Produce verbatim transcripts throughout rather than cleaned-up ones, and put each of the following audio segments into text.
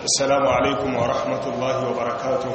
السلام عليكم ورحمة الله وبركاته.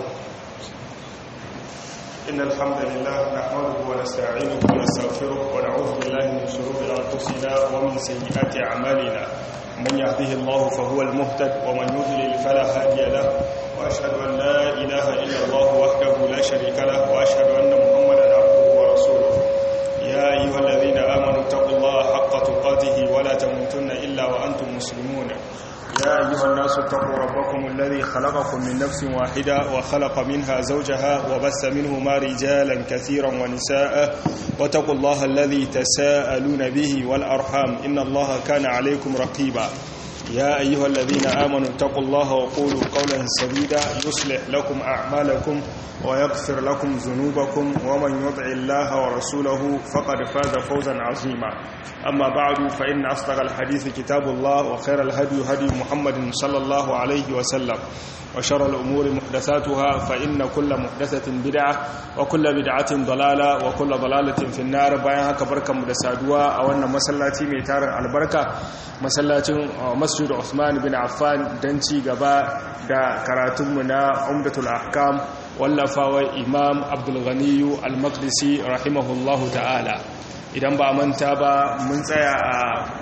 إن الحمد لله نحمده ونستعينه ونستغفره ونعوذ بالله من شرور أنفسنا ومن سيئات أعمالنا. من يهده الله فهو المهتد ومن يضلل فلا هادي له، وأشهد أن لا إله إلا الله وحده لا شريك له، وأشهد أن محمدا عبده ورسوله. يا أيها الذين آمنوا اتقوا الله حق تقاته ولا تموتن إلا وأنتم مسلمون. يا أيها الناس اتقوا ربكم الذي خلقكم من نفس واحدة وخلق منها زوجها وبث منهما رجالا كثيرا ونساء، واتقوا الله الذي تساءلون به والأرحام إن الله كان عليكم رقيبا. يا أيها الذين آمنوا اتقوا الله وقولوا قولا سديدا يصلح لكم أعمالكم ويغفر لكم ذنوبكم، ومن يطع الله ورسوله فقد فاز فوزا عظيما. أما بعد، فإن أصدق الحديث كتاب الله، وخير الهدي هدي محمد صلى الله عليه وسلم، وشر الأمور محدثاتها، فإن كل محدثة بدعة وكل بدعة ضلالة وكل ضلالة في النار. بايها كبركة مدسادوا أولنا مسلاتي ميتار البركة مسلاتي مسجد عثمان بن عفان دنتي غبا دا كراتمنا عمدة الأحكام wallafawa imam abdulghaniyu al-maqdisi rahimahullahu ta'ala. Idan ba manta ba, mun tsaya a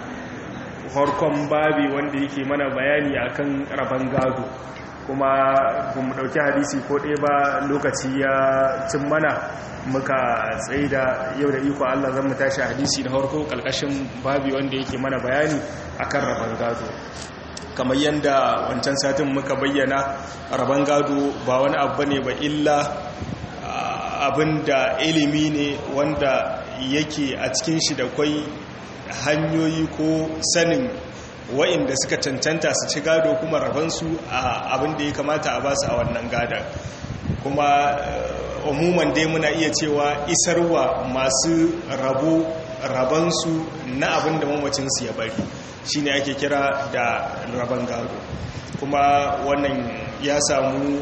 farkon babi wanda yake mana bayani akan rabon gado, kuma mu dauki hadisi ko ɗaya ba, lokaci ya cin mana muka tsaye da yau da iko Allah zan mu tashi hadisi na farko kalkashin babi wanda yake mana bayani akan rabon gado. Kamar yadda wancan satin muka bayyana, rabon gado ba wani abu ne ba illa abin da ilimi ne wanda yake a cikin shi da kwai hanyoyi ko sanin wa'inda suka cancanta su ci gado, kuma rabansu a abin da ya kamata a basu a wannan gadon. Kuma umuman dai muna iya cewa isarwa masu rabo rabansu na abin da mamacinsu ya bari shi ne ake kira da rabon gado. Kuma wannan ya samu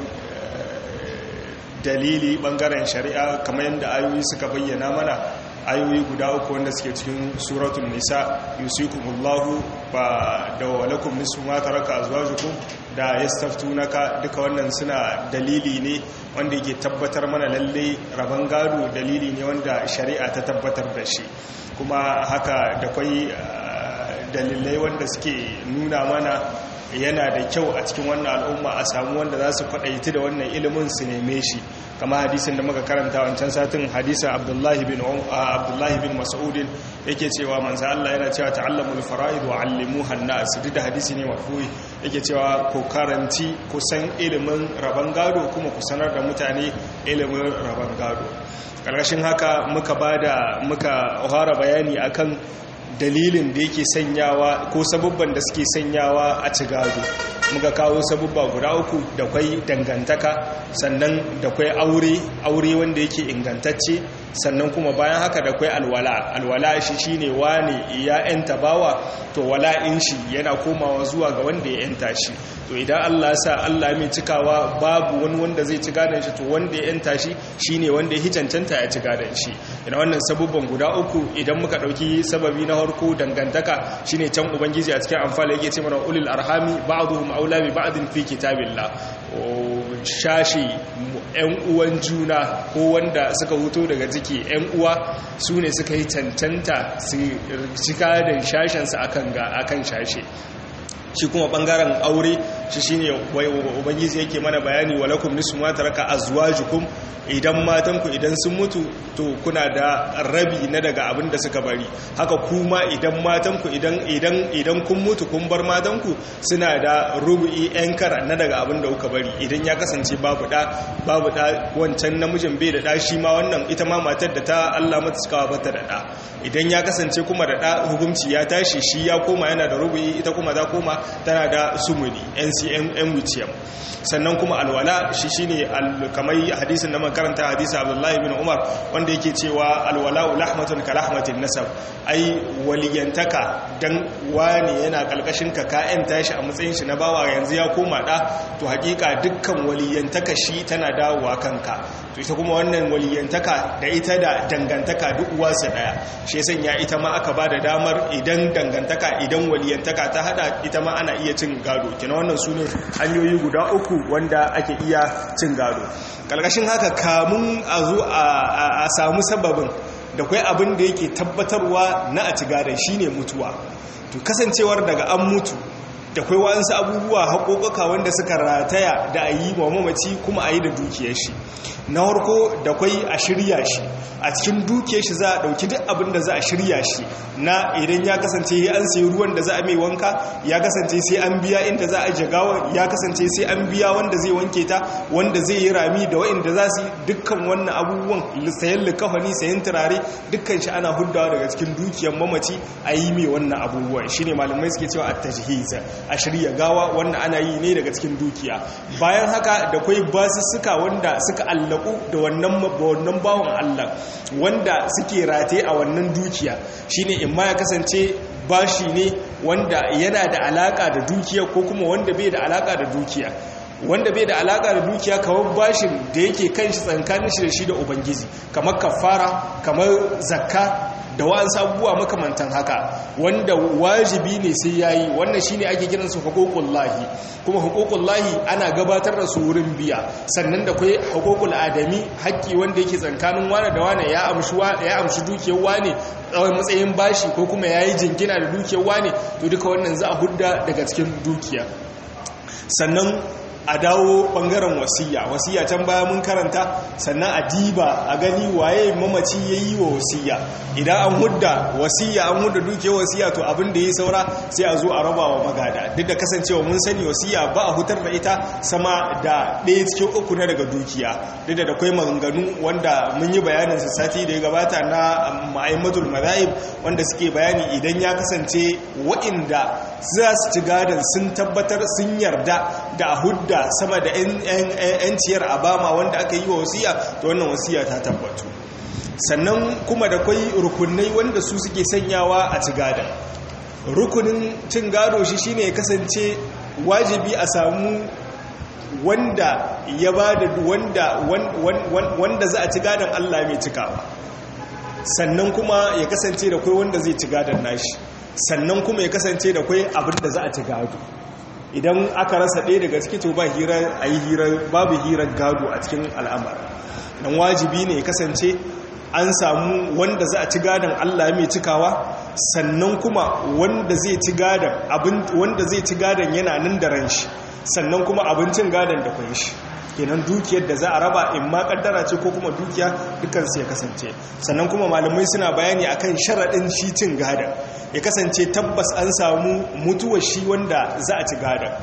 dalili bangaren shari'a kamar yadda ayoyi suka bayyana mana, ayoyi guda uku wanda suke cikin suratul nisa, yusikumullahu ba da walakum nisfu ma taraka azwajukum da yastaftunaka, duka wannan suna dalili ne wanda yake tabbatar mana lalle rabon gado dalili ne wanda shari'a ta tabbatar da shi. Kuma haka da kwai dalilai wanda suke nuna mana yana da kyau a cikin wannan al'umma a samu wanda za su kwaɗaiti da wannan ilimin su neme shi, kama hadisin da muka karanta wancan satin, hadisin abdullahi bin abdullahi bin mas'udin yake cewa manzo Allah yana cewa ta'allamul fara'id wa 'allimuha an-nas, duk da hadisi ne marfu'i, yake cewa ku karanci ku san ilimin rabon gado kuma ku sanar da mutane ilimin rabon gado. Karkashin haka muka bada muka fara bayani akan dalilin da yake sanyawa ko sabubban da suke sanyawa a ci gado. Muka kawo sabubba guda uku, da kwai dangantaka, sannan da kwai aure aure wanda yake ingantacce, sannan kuma bayan haka da kwai alwala. Alwala shi shine wani ya yanta bawa, to wala'in shi yana komawa zuwa ga wanda ya yanta shi. To idan Allah sa Allah mai cikawa babu wani wanda zai ci gadon shi, to wanda ya yanta shi shine wanda ya cancanta ya ci gadon shi. Ina wannan sabubban guda uku, idan muka dauki sababi na farko dangantaka, shine can ubangiji a cikin Anfal yake ce mana ulil arhami ba'dhum aula bi ba'din fi kitabillah. Shashi yan uwan juna ko wanda suka huto daga jiki yan uwa su ne suka yi cancanta su cika da shashensu akan ga akan shashe. Shi kuma bangaren aure shi shine ubangiji yake mana bayani, walakum nisfu ma taraka azwajukum, idan matanku idan sun mutu to kuna da rabi na daga abin da suka bari. Haka kuma idan matanku idan idan idan kun mutu kun bar matanku suna da rubu'i yan kara na daga abin da kuka bari. Idan ya kasance babu da babu da wancan namijin bai da da, shi ma wannan ita ma matar da ta Allah mata suka bata da da. Idan ya kasance kuma da da, hukunci ya tashi, shi ya koma yana da rubu'i, ita kuma ta koma tana da sumuni N C M M wuciyam. Sannan kuma alwala shi shine kamar hadisin da muka karanta, hadisi Abdullahi bin Umar wanda yake cewa alwala'u lahmatun ka lahmatin nasab, ai waliyantaka dan wani yana kalkashin ka ka yanta shi a matsayin shi na bawa, yanzu ya koma da, to hakika dukkan waliyantaka shi tana dawowa kanka. To ita kuma wannan waliyantaka da ita da dangantaka duk uwarsa daya, shi ya sanya ita ma aka bada damar idan dangantaka idan waliyantaka ta hada ita ma ana iya cin gado. Kina wannan su su ne hanyoyi guda uku wanda ake iya cin gado. Ƙarƙashin haka kamun a zo a samu sababin da kwai abin da yake tabbatarwa na a ci gadon shine mutuwa. To kasancewar daga an mutu da kwai wa'ansu abubuwa haƙoƙoƙa wanda suka rataya da a yi wa mamaci kuma a yi da dukiyar shi. Na harko da kwai a shirya shi, a cikin dukiyar shi za a ɗauki duk abin da za a shirya shi na idan ya kasance an sayi ruwan da za a mai wanka, ya kasance sai an biya inda za a jagawa, ya kasance sai an biya wanda zai wanke ta, wanda zai yi rami da wa'inda za su dukkan wannan abubuwan sayan likafani, sayan turare, dukkan shi ana huddawa daga cikin dukiyar mamaci a yi mai wannan abubuwan. Shi ne malamai suke cewa a tajhiz, a shirya gawa, wannan ana yi ne daga cikin dukiya. Bayan haka da kwai basussuka wanda suka allaku da wannan bawan Allah wanda suke rate a wannan dukiya, shine in ma ya kasance bashi ne wanda yana da alaka da dukiya ko kuma wanda bai da alaka da dukiya. Wanda bai da alaka da dukiya kamar bashin da yake kan shi tsankanin shi da shi da ubangiji, kamar kafara, kamar zakka da wa'ansu abubuwa makamantan haka wanda wajibi ne sai yayi. Wannan shine ake kiran su huququllahi, kuma huququllahi ana gabatar da su wurin biya. Sannan da kai huququl adami, haƙƙi wanda yake tsakanin wani da wani, ya amshi ya amshi dukiyar wani tsawon matsayin bashi ko kuma yayi jingina da dukiyar wani, to duka wannan za a hudda daga cikin dukiya. Sannan a dawo bangaren wasiya. Wasiya can baya mun karanta, sannan a diba a gani waye mamaci ya yi wa wasiya. Idan an hudda wasiya, an hudda dukiyar wasiya, to abin da ya saura sai a zo a raba wa magada. Duk da kasancewa mun sani wasiya ba a hutar da ita sama da ɗaya cikin uku na daga dukiya. Duk da akwai maganganu wanda mun yi bayanin sa sati da ya gabata na ma'aimatul mazahib wanda suke bayani idan ya kasance wa'inda za su ci gadon sun tabbatar sun yarda da a hudda sama da yanciyar abama wanda aka yi wa wasiya, to wannan wasiya ta tabbatu. Sannan kuma da kwai rukunai wanda su suke sanyawa a ci gadon. Rukunin cin gado shi shine ya kasance wajibi a samu wanda ya ba da wanda wanda za a ci gadon Allah mai cikawa. Sannan kuma ya kasance da kwai wanda zai ci gadon nashi. Sannan kuma ya kasance da kwai abin da za a ci gado. Idan aka rasa ɗaya daga ciki to ba hira a yi hira, babu hirar gado a cikin al'amar. Dan wajibi ne ya kasance an samu wanda za a ci gadon Allah mai cikawa, sannan kuma wanda zai ci gadon abin wanda zai ci gadon yana nan da ran shi, sannan kuma abincin gadon da kwai shi. Kenan dukiyar da za a raba in ma kaddara ce ko kuma dukiya dukkan su ya kasance. Sannan kuma malamai suna bayani akan sharaɗin shi cin gadon, ya kasance tabbas an samu mutuwar shi wanda za a ci gadon.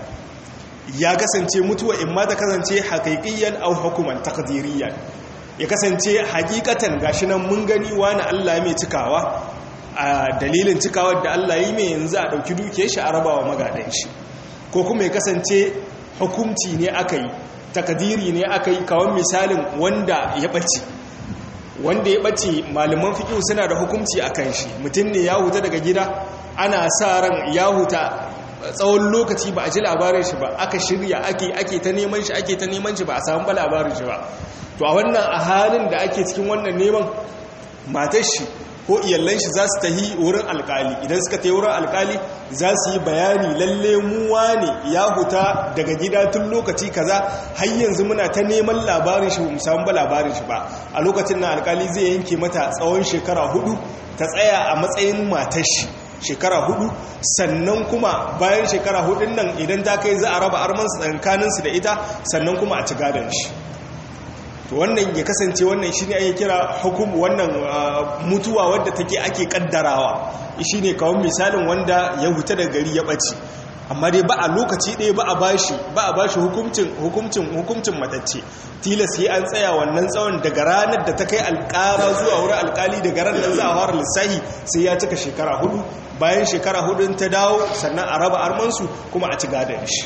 Ya kasance mutuwa in ma ta kasance haƙiƙiyan au hukuman taqdiriyan, ya kasance hakikatan gashi nan mun gani wani Allah mai cikawa, a dalilin cikawar da Allah yi mai yanzu a ɗauki dukiyar shi a rabawa magadan shi. Ko kuma ya kasance hukunci ne aka yi, takadiri ne aka yi, kawon misalin wanda ya ɓace. Wanda ya ɓace malaman fiƙihu suna da hukunci a kan shi. Mutum ne ya huta daga gida, ana sa ran ya huta tsawon lokaci ba a ji labarin shi ba, aka shirya ake ake ta neman shi ake ta neman shi ba a samu ba labarin shi ba. To a wannan a halin da ake cikin wannan neman, matar shi ko iyallan shi za su tahi wurin alkali. Idan suka tahi wurin alkali za su yi bayani lalle muwa ne ya huta daga gida tun lokaci kaza, har yanzu muna ta neman labarin shi mu samu ba labarin shi ba. A lokacin nan alkali zai yanke mata tsawon shekara hudu ta tsaya a matsayin matar shi, shekara hudu. Sannan kuma bayan shekara hudun nan idan ta kai za a raba armansu tsakaninsu da ita, sannan kuma a ci gadon shi. To wannan ya kasance wannan shine ake kira hukum, wannan mutuwa wadda take ake kaddarawa, shine kawai misalin wanda ya huta da gari ya bace, amma dai ba a lokaci ɗaya ba a bashi ba a bashi hukuncin hukuncin hukuncin matacce. Tilas sai an tsaya wannan tsawon daga ranar da ta kai alƙara zuwa wurin alƙali, daga ran nan za a fara lissahi sai ya cika shekara hudu. Bayan shekara hudun ta dawo sannan a raba armansu kuma a ci gadon shi.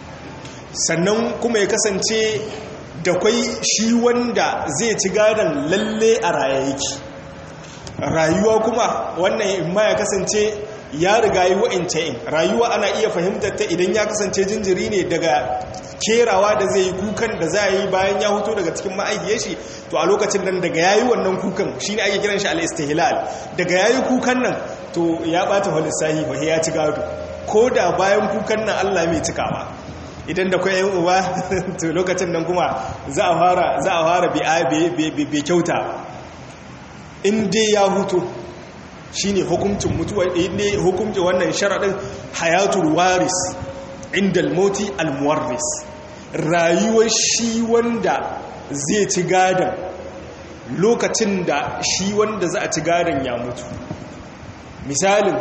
Sannan kuma ya kasance da kwai shi wanda zai ci gadon lalle a raye yake. Rayuwa kuma wannan ma ya kasance ya riga yi wa'ince in rayuwa ana iya fahimtar ta idan ya kasance jinjiri ne daga kerawa da zai yi kukan da za a yi bayan ya huto daga cikin ma'aikiyar shi, to a lokacin nan daga ya yi wannan kukan shi ne ake kiran shi al-istihlal. Daga ya yi kukan nan to ya bata walissahi ba ya ci gado, ko da bayan kukan nan Allah mai cikawa. idan da kwayan uba to lokacin nan kuma za a fara za a fara bai kyauta in dai ya hutu shine hukuncin mutuwa ne hukuncin wannan sharadin hayatul waris inda al-mauti al-muwarris rayuwar shi wanda zai ci gadan lokacin da shi wanda za a ci gadan ya mutu misalin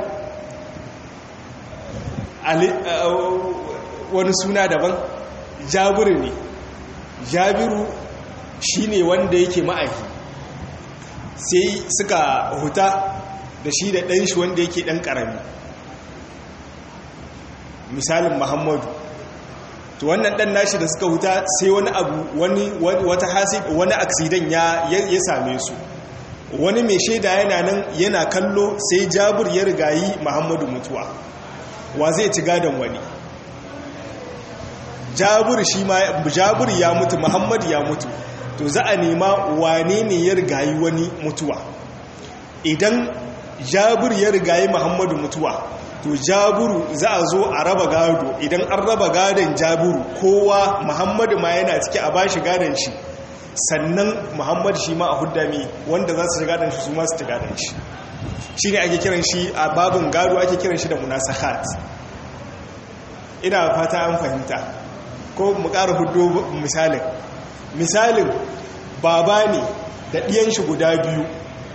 wani suna daban jabiru ne jabiru shine wanda yake ma'aiki sai suka huta da shi da ɗan shi wanda yake ɗan ƙarami misalin muhammadu to wannan ɗan nashi da suka huta sai wani abu wani wata hasi wani aksidan ya ya same su wani mai shaida yana nan yana kallo sai jabir ya rigayi muhammadu mutuwa wa zai ci gadon wani jabir shi ma jabir ya mutu muhammadu ya mutu to za a nema wane ne ya rigayi wani mutuwa idan jabir ya rigayi muhammadu mutuwa to jabiru za a zo a raba gado idan an raba gadon jabiru kowa muhammadu ma yana ciki a bashi gadon shi sannan muhammadu shi ma a hudda mai wanda za su ci gadon shi su ma su ci gadon shi shi ne ake kiran shi a babin gado ake kiran shi da munasahat ina fata an fahimta ko mu ƙara hudu misalin misalin baba ne da ɗiyan shi guda biyu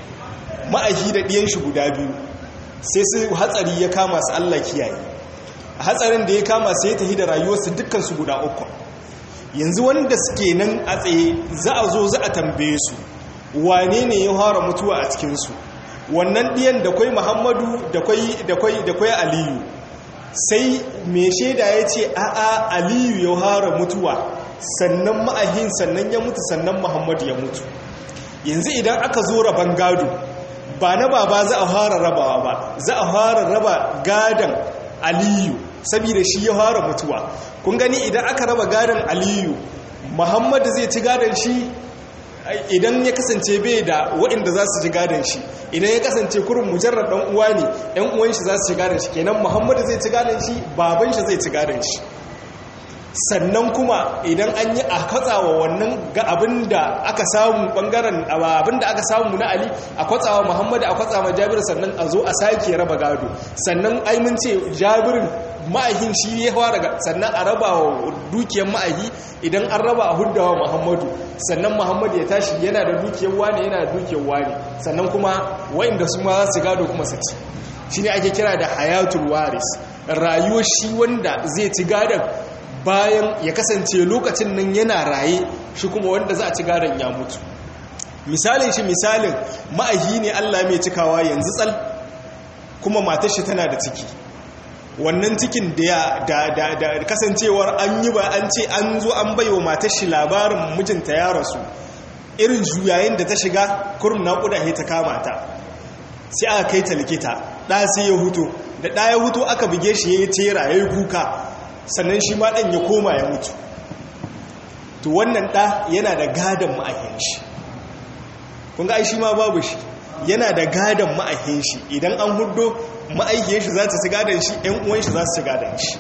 ma'ahi da ɗiyan shi guda biyu sai su hatsari ya kama su Allah kiyaye a hatsarin da ya kama sai ya tafi da rayuwarsu dukkan su guda uku yanzu wanda suke nan a tsaye za a zo za a tambaye su wane ne ya fara mutuwa a cikinsu wannan ɗiyan da kwai muhammadu da kwai aliyu sai mai shaida ya ce a'a aliyu ya fara mutuwa sannan ma'ahin sannan ya mutu sannan muhammadu ya mutu yanzu idan aka zo raban gado ba na baba za a fara rabawa ba za a fara raba gadon aliyu saboda shi ya fara mutuwa kun gani idan aka raba gadon aliyu muhammadu zai ci gadon shi idan ya kasance bai da waɗanda za su ci gadon shi idan ya kasance kurin mujarrar ɗan uwa ne ɗan uwan shi za su ci gadon shi kenan muhammadu zai ci gadon shi baban shi zai ci gadon shi sannan kuma idan an yi a kwatsawa wannan ga abin da aka samu bangaren abin da aka samu na ali a kwatsawa muhammadu a kwatsawa jabir sannan a zo a sake raba gado sannan ai mun ce jabirin ma'ahin shi ya fara sannan a raba wa dukiyar ma'ahi idan an raba a huddawa muhammadu sannan muhammadu ya tashi yana da dukiyar wani yana da dukiyar wani sannan kuma wa'inda su ma za su gado kuma su ci shi ne ake kira da hayatul waris rayuwar shi wanda zai ci gadon bayan ya kasance lokacin nan yana raye shi kuma wanda za a ci gadon ya mutu misalin shi misalin ma'ahi ne Allah mai cikawa yanzu tsal kuma matar shi tana da ciki wannan cikin da da da kasancewar an yi ba an ce an zo an baiwa matar shi labarin mijinta ya rasu irin juyayin da ta shiga kurum naƙuda ta kama ta sai aka kai ta likita ɗa sai ya huto da ɗa ya huto aka buge shi ya yi tera ya yi kuka sannan shi ma ɗan ya koma ya mutu to wannan ɗa yana da gadon ma'ahin shi kun ga ai shi ma babu shi yana da gadon ma'ahin shi idan an hudo ma'aikiyar shi za ta ci gadon shi ‘yan uwan shi za su ci gadon shi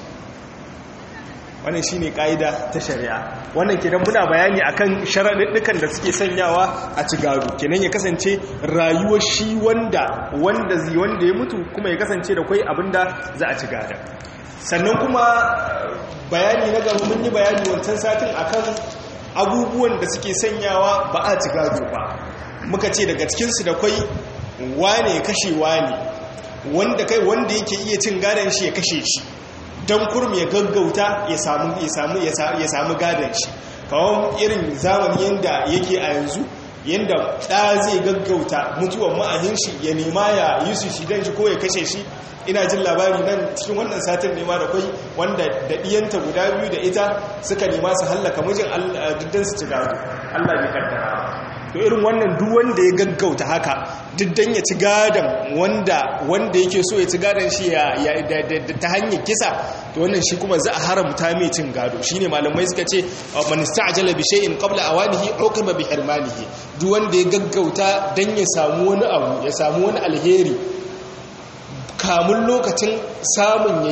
wannan shi ne ƙa'ida ta shari'a wannan kenan muna bayani akan sharaɗuɗɗukan da suke sanyawa a ci gado kenan ya kasance rayuwar shi wanda wanda zai wanda ya mutu kuma ya kasance da kwai abinda za a ci gadon sannan kuma bayani na gaba mun yi bayani wancan satin akan abubuwan da suke sanyawa ba a ci gado ba muka ce daga cikinsu da kwai wane kashe wane wanda kai wanda yake iya cin gadon shi ya kashe shi don kurum ya gaggauta ya samu ya samu ya samu gadon shi kawon irin zamani yanda yake a yanzu yanda ɗa zai gaggauta mutuwan ma'ahin shi ya nema ya yi su shi don shi ko ya kashe shi ina jin labari nan cikin wannan satin nema da kwai wanda da ɗiyanta guda biyu da ita suka nema su hallaka mijin diddan su ci gado Allah bai kaddara to irin wannan duk wanda ya gaggauta haka diddan ya ci gadon wanda wanda yake so ya ci gadon shi ya ta hanyar kisa to wannan shi kuma za a haramta mai cin gado shine malamai suka ce man ista'jala bi shay'in qabla awanihi uqiba bi hirmanihi duk wanda ya gaggauta dan ya samu wani abu ya samu wani alheri kamun lokacin samun yayi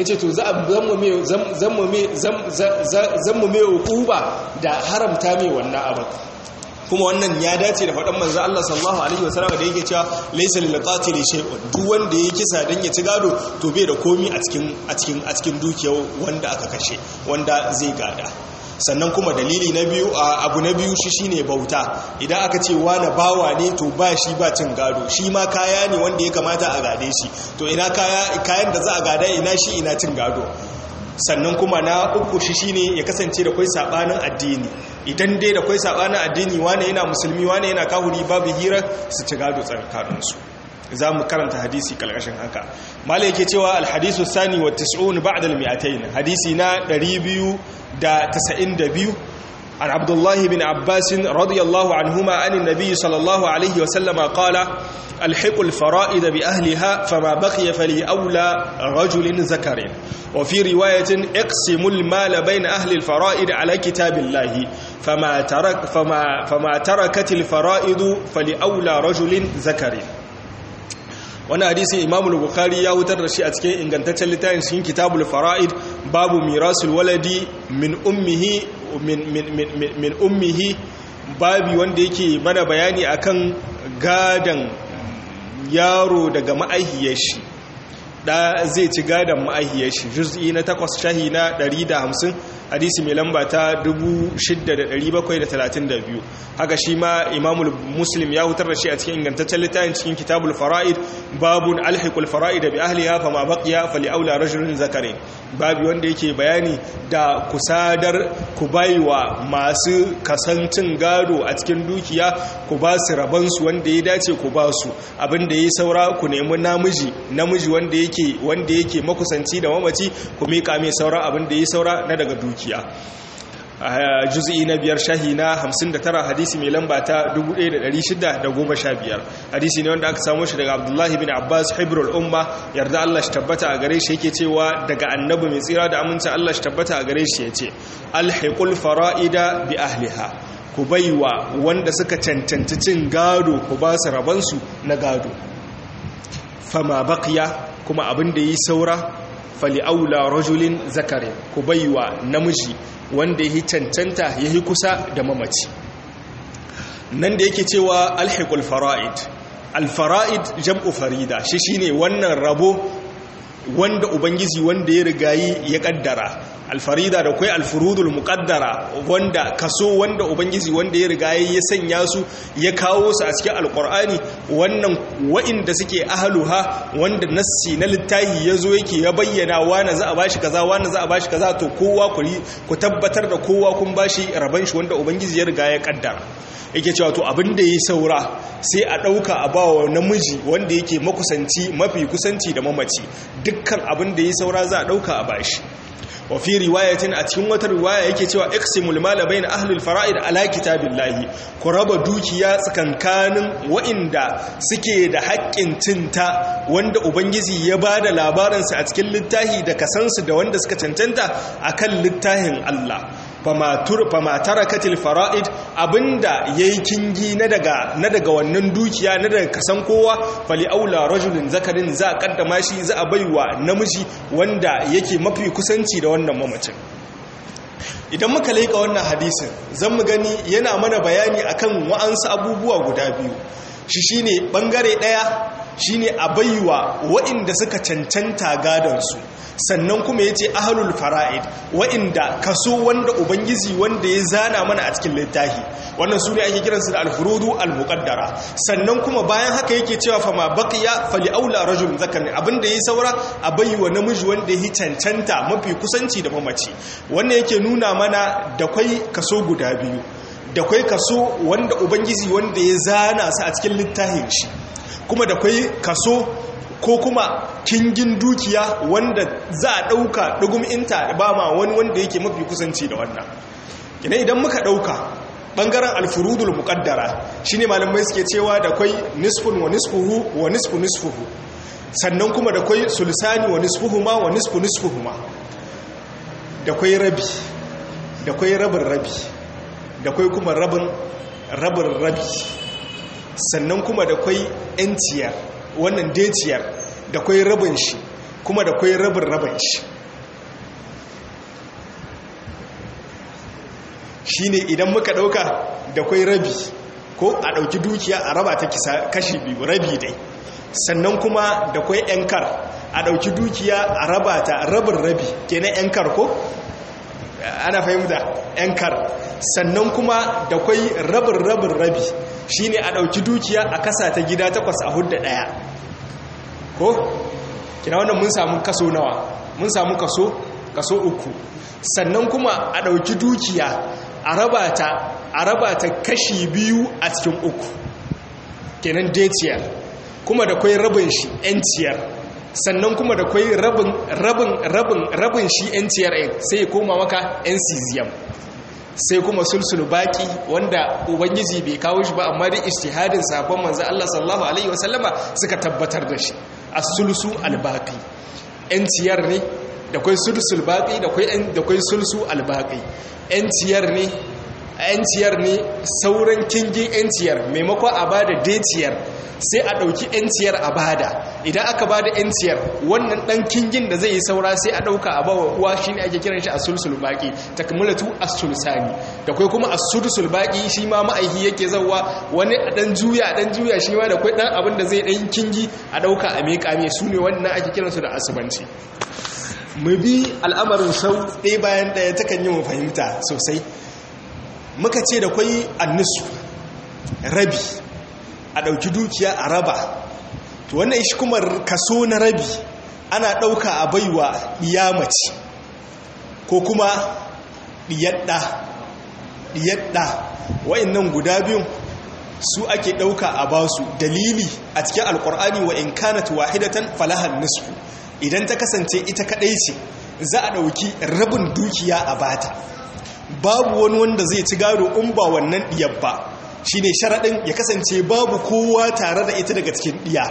yace to za mu me zan mu me zan mu me hukuba da haramta mai wannan abin. Kuma wannan ya dace da faɗan manzo Allah sallallahu alaihi wasallam da yake cewa laysa lil qatil shay'un, duk wanda ya kisa dan ya ci gado to bai da komi a cikin a cikin a cikin dukiyar wanda aka kashe, wanda zai gada. Sannan kuma dalili na biyu, abu na biyu shi shine bauta. Idan aka ce wani bawa ne to ba shi ba cin gado, shi ma kaya ne wanda ya kamata a gade shi, to ina kaya kayan da za a gada, ina shi ina cin gado. Sannan kuma na uku shi shine ya kasance da kai sabanin addini. Idan dai da kai sabanin addini, wane yana musulmi wane yana kafiri, babu hira su ci gado tsakaninsu. za mu karanta hadisi kalkashin haka. Mala yake cewa alhadisu sani wa tis'un ba'da al-mi'atayn, hadisi na ɗari biyu da tasa'in da biyu. عن عبد الله بن عباس رضي الله عنهما عن النبي صلى الله عليه وسلم قال الحق الفرائض بأهلها فما بقي فلأولى رجل ذكر. وفي رواية اقسموا المال بين أهل الفرائض على كتاب الله فما ترك فما فما تركت الفرائض فلأولى رجل ذكر. wani hadisi Imam al-Bukhari ya wutar da shi a cikin ingantaccen littafin cikin Kitabul Fara'id, babu mirasul waladi min ummihi min min min, min ummihi, babi wanda yake mana bayani akan gadan yaro daga ma'aihiyar shi. Da zai ci gadan ma'aihiyar shi, juz'i na takwas shahi na ɗari da hamsin, hadisi mai lamba ta dubu shida da ɗari bakwai da talatin da biyu. Haka shi ma Imamul Muslim ya hutar da shi a cikin ingantaccen littafin cikin Kitabul Fara'id, babun alhiqul fara'id bi ahliha fama baqiya fali aula rajulin zakari. Babu wanda yake bayani da kusadar ku baiwa masu kasancin gado a cikin dukiya, ku ba su raban su wanda ya dace ku ba su, abin da yayi saura ku nemi namiji namiji wanda yake wanda yake makusanci da mamaci, ku mika mai saura abin da yayi saura na daga dukiya. Juz'i na biyar shahi na hamsin da tara, hadisi mai lamba ta dubu ɗaya da ɗari shida da goma sha biyar. Hadisi ne wanda aka samu shi daga Abdullahi bin Abbas hibrul umma, yarda Allah shi tabbata a gare shi, yake cewa daga annabi mai tsira da aminta Allah shi tabbata a gare shi yace alhiqul fara'ida bi ahliha, ku baiwa wanda suka cancanci cin gado ku ba su rabansu na gado. Fama baqiya, kuma abin da yi saura, fali aula rajulin zakari, ku baiwa namiji wanda yi cancanta yayi kusa da mamaci. Nan da yake cewa alhiqul fara'id, alfara'id jam'u farida, shi shine wannan rabo wanda ubangiji wanda ya rigayi ya kaddara. Alfarida da kai alfurudul muqaddara, wanda kaso wanda ubangiji wanda ya rigayi ya sanya su ya kawo su a cikin alqur'ani, wannan wa'inda suke ahluha, wanda nassi na littahi yazo yake ya bayyana wani za a bashi kaza wani za a bashi kaza, to kowa ku ku tabbatar da kowa kun bashi raban shi wanda ubangiji ya riga ya kaddara. Yake cewa to abin da yi saura sai a ɗauka a bawa namiji wanda yake makusanci mafi kusanci da mamaci, dukkan abin da yi saura za a ɗauka a bashi. Wa fi riwayatin, a cikin wata riwaya yake cewa iqsimul mala bayna ahli al-fara'id ala kitabillahi, ku raba dukiya tsakankanin wa'inda suke da haƙƙin cinta, wanda ubangiji ya bada labarin su a cikin littafi da kasansu da wanda suka cancanta akan littafin Allah. Fama tarakatil fara'id, abinda yayi kingi na daga na daga wannan dukiya na daga kasan kowa, fali aula rajulin zakarin, za a kaddama shi, za a baiwa namiji wanda yake mafi kusanci da wannan mamacin. Idan muka laika wannan hadisin zan mu gani yana mana bayani akan wa'ansu abubuwa guda biyu. Shi shine bangare daya shine a baiwa waɗanda suka cancanta gadansu, sannan kuma yace ahlul fara'id, waɗanda kaso wanda ubangiji wanda ya zana mana a cikin littafi, wannan su ne ake kiransu da alfurudu almuqaddara. Sannan kuma bayan haka yake cewa fa ma baqiya fali aula rajul zakar, abinda yayi saura a baiwa namiji wanda ya cancanta mafi kusanci da mamaci. Wannan yake nuna mana da kai kaso guda biyu, da kai kaso wanda ubangiji wanda ya zana su a cikin littafin shi, kuma da kwai kaso ko kuma kingin dukiya wanda za a ɗauka ɗugum inta ba ma wani wanda yake mafi kusanci da wannan. Ina idan muka ɗauka ɓangaren alfurudul muƙaddara, shi ne malamai suke cewa da kwai nisfun wa nisfuhu wa nisfu nisfuhu, sannan kuma da kwai sulusani wa nisfuhu ma wa nisfu nisfuhu ma, da kwai rabi, da kwai rabin rabi, da kwai kuma rabin rabin rabi, sannan kuma da kwai yanciyar wannan deciyar, da kwai rabin shi, kuma da kwai rabin rabin shi. shine idan muka ɗauka da kwai rabi ko a ɗauki dukiya a raba ta kashi biyu rabi dai, sannan kuma da kwai ‘yan kar a ɗauki dukiya a raba ta rabin rabi kenan ‘yan kar ko ana fahimta ‘yan kar, sannan kuma da kwai rabin rabin rabi shine a ɗauki dukiya a kasa ta gida takwas a hudda ɗaya ko kina wannan mun samu kaso nawa mun samu kaso kaso uku, sannan kuma a ɗauki dukiya a raba ta a raba ta kashi biyu a cikin uku kenan deciyar, kuma da kwai rabin shi ‘yanciyar, sannan kuma da kwai rabin rabin rabin rabin shi ‘yanciyar ɗin sai ya koma maka ‘yan cesium, sai kuma sulsul baki wanda ubangiji bai kawo shi ba amma dai ijtihadin sahabban manzo Allah sallallahu alaihi wasallama suka tabbatar da shi as-sulsu al-baqi ‘yanciyar ne da kwai sulsul baqi da kwai da kwai sulsu al-baqi ‘yanciyar ne ‘yanciyar ne sauran kingin ‘yanciyar maimakon a bada deciyar sai a ɗauki ‘yanciyar a bada, idan aka bada ‘yanciyar wannan ɗan kingin da zai yi saura sai a ɗauka a bawa uwa shi ne ake kiran shi a sulsul baƙi takmilatu as-sulsani, da kwai kuma as-sulsul baƙi shi ma ma'aiki yake zauwa wani a ɗan juya a ɗan juya shi ma da kwai ɗan abin da zai ɗan kingi a ɗauka a miƙa mai su ne wannan ake kiransu da asubanci. mu bi al'amarin sau ɗaya bayan ɗaya takan yi mu fahimta sosai. Muka ce da kwai annisu rabi a ɗauki dukiya a raba, to wannan shi kuma kaso na rabi ana ɗauka a baiwa ɗiyamaci ko kuma ɗiyadda ɗiyadda wa'annan guda biyun su ake ɗauka a basu dalili a cikin alƙur'ani wa in kanat wahidatan falahan nisfu, idan ta kasance ita kaɗai ce za a ɗauki rabin dukiya a bata, babu wani wanda zai ci gado in ba wannan ɗiyar ba, shi ne sharaɗin ya kasance babu kowa tare da ita daga cikin ɗiya.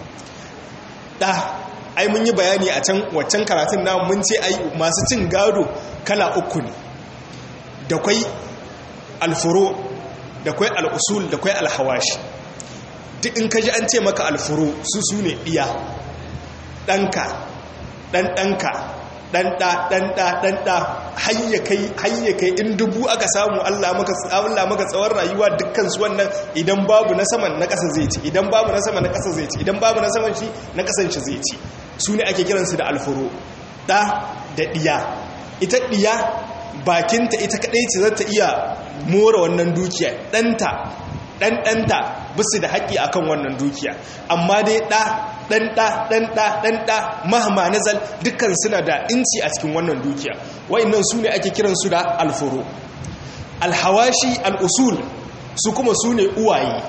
ɗa ai mun yi bayani a can waccan karatun na mun ce ai masu cin gado kala uku ne, da kwai alfuro da kwai al'usul da kwai alhawashi. duk in kaji an ce maka alfuro su su ne ɗiya, ɗanka ɗanɗanka ɗanɗa ɗanɗa ɗanɗa hayyakai in dubu aka samu Allah maka tsawon rayuwa dukkan su wannan idan babu na saman na ƙasa zai ci, idan babu na saman na ƙasa zai ci, idan babu na saman shi na ƙasan shi zai ci, su ne ake kiransu da alfuro. ɗa da ɗiya, ita ɗiya bakinta ita kaɗai ce za ta iya more wannan dukiya, ɗanta ɗanɗanta bisu da haƙƙi akan wannan dukiya, amma dai ɗa ɗanɗa ɗanɗa ɗanɗa mahama nazal dukkan suna da inci a cikin wannan dukiya. wa'annan su ne ake kiransu da alfuro. alhawashi al'usul su kuma su ne uwaye,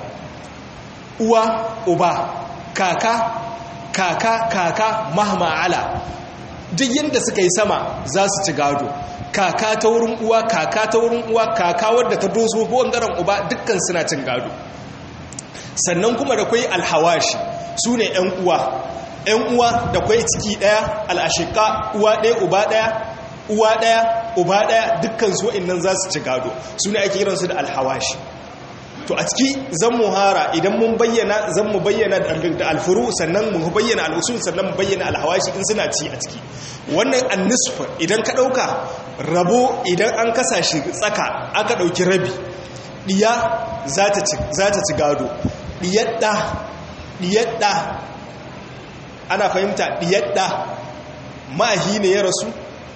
uwa uba kaka kaka kaka mahama ala, duk yadda suka yi sama za su ci gado, kaka ta wurin uwa kaka ta wurin uwa kaka wadda ta doso ɓangaren uba dukkan suna cin gado. sannan kuma da kwai alhawashi su ne ‘yan uwa ‘yan uwa da kwai ciki ɗaya al'ashika uwa ɗaya uba ɗaya uwa ɗaya uba ɗaya dukkan su wa'innan za su ci gado, su ne ake kiransu da alhawashi. to a ciki zan muhara idan mun bayyana zan mu bayyana da alfuru sannan mu bayyana al'usul sannan mu bayyana alhawashi in suna ci a ciki. wannan annisf idan ka ɗauka rabo idan an kasa shi tsaka aka ɗauki rabi, ɗiya za ta ci gado, ɗiyadda ɗiyadda ana fahimta ɗiyadda ma'ahi ne ya rasu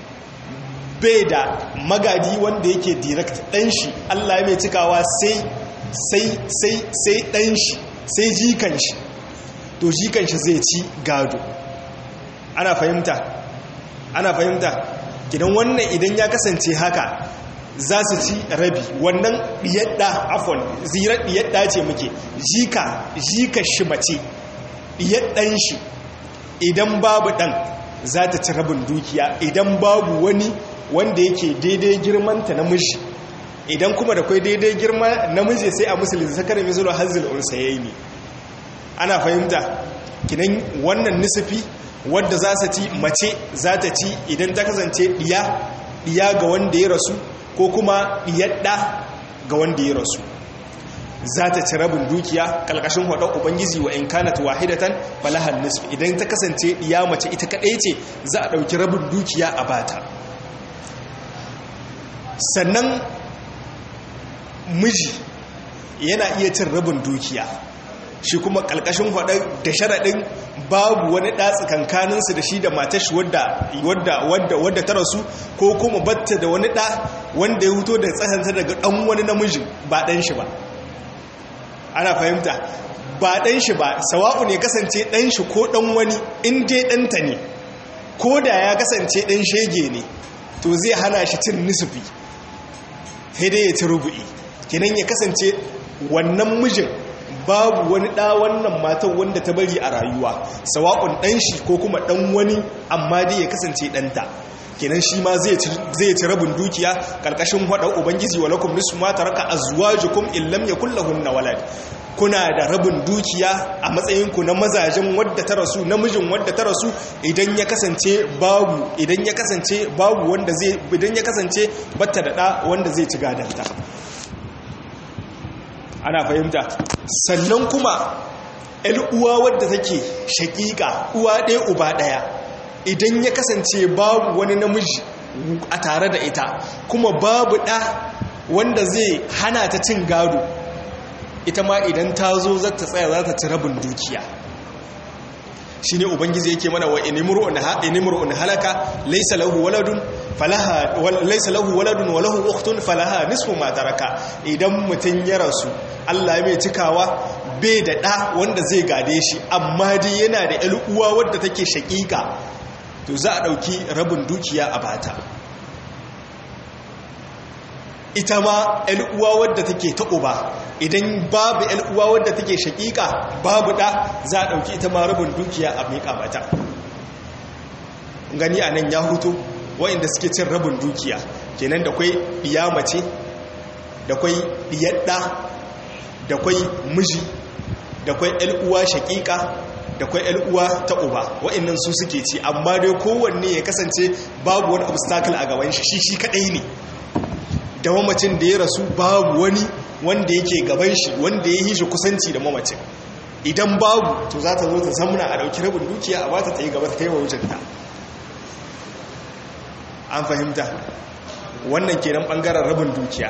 bai da magadi wanda yake direct ɗan shi Allah mai cikawa sai sai sai sai ɗan shi sai jikan shi, to jikan shi zai ci gado. ana fahimta ana fahimta gidan wannan idan ya kasance haka za su ci rabi, wannan ɗiyadda afon zirar ɗiyadda ce muke jika jika shi mace ɗiyaddan shi idan babu ɗan za ta ci rabin dukiya, idan babu wani wanda yake daidai girmanta namiji, idan kuma da kwai daidai girma namiji sai a musulun zakar mizuwa hazil unsayayi ne. ana fahimta kinan wannan nisifi wadda za su ci mace za ta ci idan ta kasance ɗiya ɗiya ga wanda ya rasu ko kuma ɗiyadda ga wanda ya rasu, za ta ci rabin dukiya ƙalƙashin haɗar ubangiji wa in kanat wahidatan falahan nisf, idan ta kasance ɗiya mace ita kaɗai ce za a ɗauki rabin dukiya a bata. sannan miji yana iya cin rabin dukiya shi kuma ƙalƙashin faɗa da sharaɗin babu wani ɗatsi kankaninsu da shi da matar shi wadda ta rasu ko kuma batta da wani ɗa wanda ya huto da tsahanta daga ɗan wani namiji ba ɗan shi ba ana fahimta ba ɗan shi ba sawa'u ne kasance ɗan shi ko ɗan wani in dai ɗanta ne ko da ya kasance ɗan shege ne to zai hana shi cin nisufi sai dai ya ci rubu'i kenan ya kasance wannan mijin babu wani ɗa wannan matan wanda ta bari a rayuwa sawa'un ɗan shi ko kuma ɗan wani amma dai ya kasance ɗanta kenan shi ma zai ci rabin dukiya ƙarƙashin haɗa ubangiji wa lakum nisfu ma taraka azwajukum in lam yakul lahunna walad kuna da rabin dukiya a matsayinku na mazajen wadda ta rasu namijin wadda ta rasu idan ya kasance babu idan ya kasance babu wanda zai idan ya kasance batta da ɗa wanda zai ci gadanta ana fahimta sannan kuma ‘yan uwa wadda take shaƙiƙa uwa ɗaya uba ɗaya idan ya kasance babu wani namiji a tare da ita kuma babu ɗa wanda zai hana ta cin gado ita ma idan ta zo za ta tsaya za ta ci rabin dukiya shi ne ubangiji yake mana wa inimru'un halaka laisa lahu waladun falaha laisa lahu waladun wa lahu ukhtun falaha nisfu ma taraka idan mutun ya rasu Allah mai cikawa bai da ɗa wanda zai gade shi amma dai yana da ƴar uwa wadda take shaƙiƙa to za a ɗauki rabin dukiya a bata ita ma ƴar uwa wadda take ta uba idan babu ƴar uwa wadda take shaƙiƙa babu ɗa za a ɗauki ita ma rabin dukiya a miƙa mata gani a nan ya hutu wa'inda suke cin rabin dukiya kenan da kwai ɗiya mace da kwai ɗiyar ɗa da kwai miji da kwai ƴar uwa shaƙiƙa da kwai ƴar uwa ta uba wa'innan su suke ci amma dai kowanne ya kasance babu wani obstacle a gaban shi shi shi kaɗai ne da mamacin da ya rasu babu wani wanda yake gaban shi wanda ya yi shi kusanci da mamacin idan babu to za ta zo ta zamuna a ɗauki rabin dukiya a bata ta yi gaba ta kai wa wucinta an fahimta wannan kenan ɓangaren rabin dukiya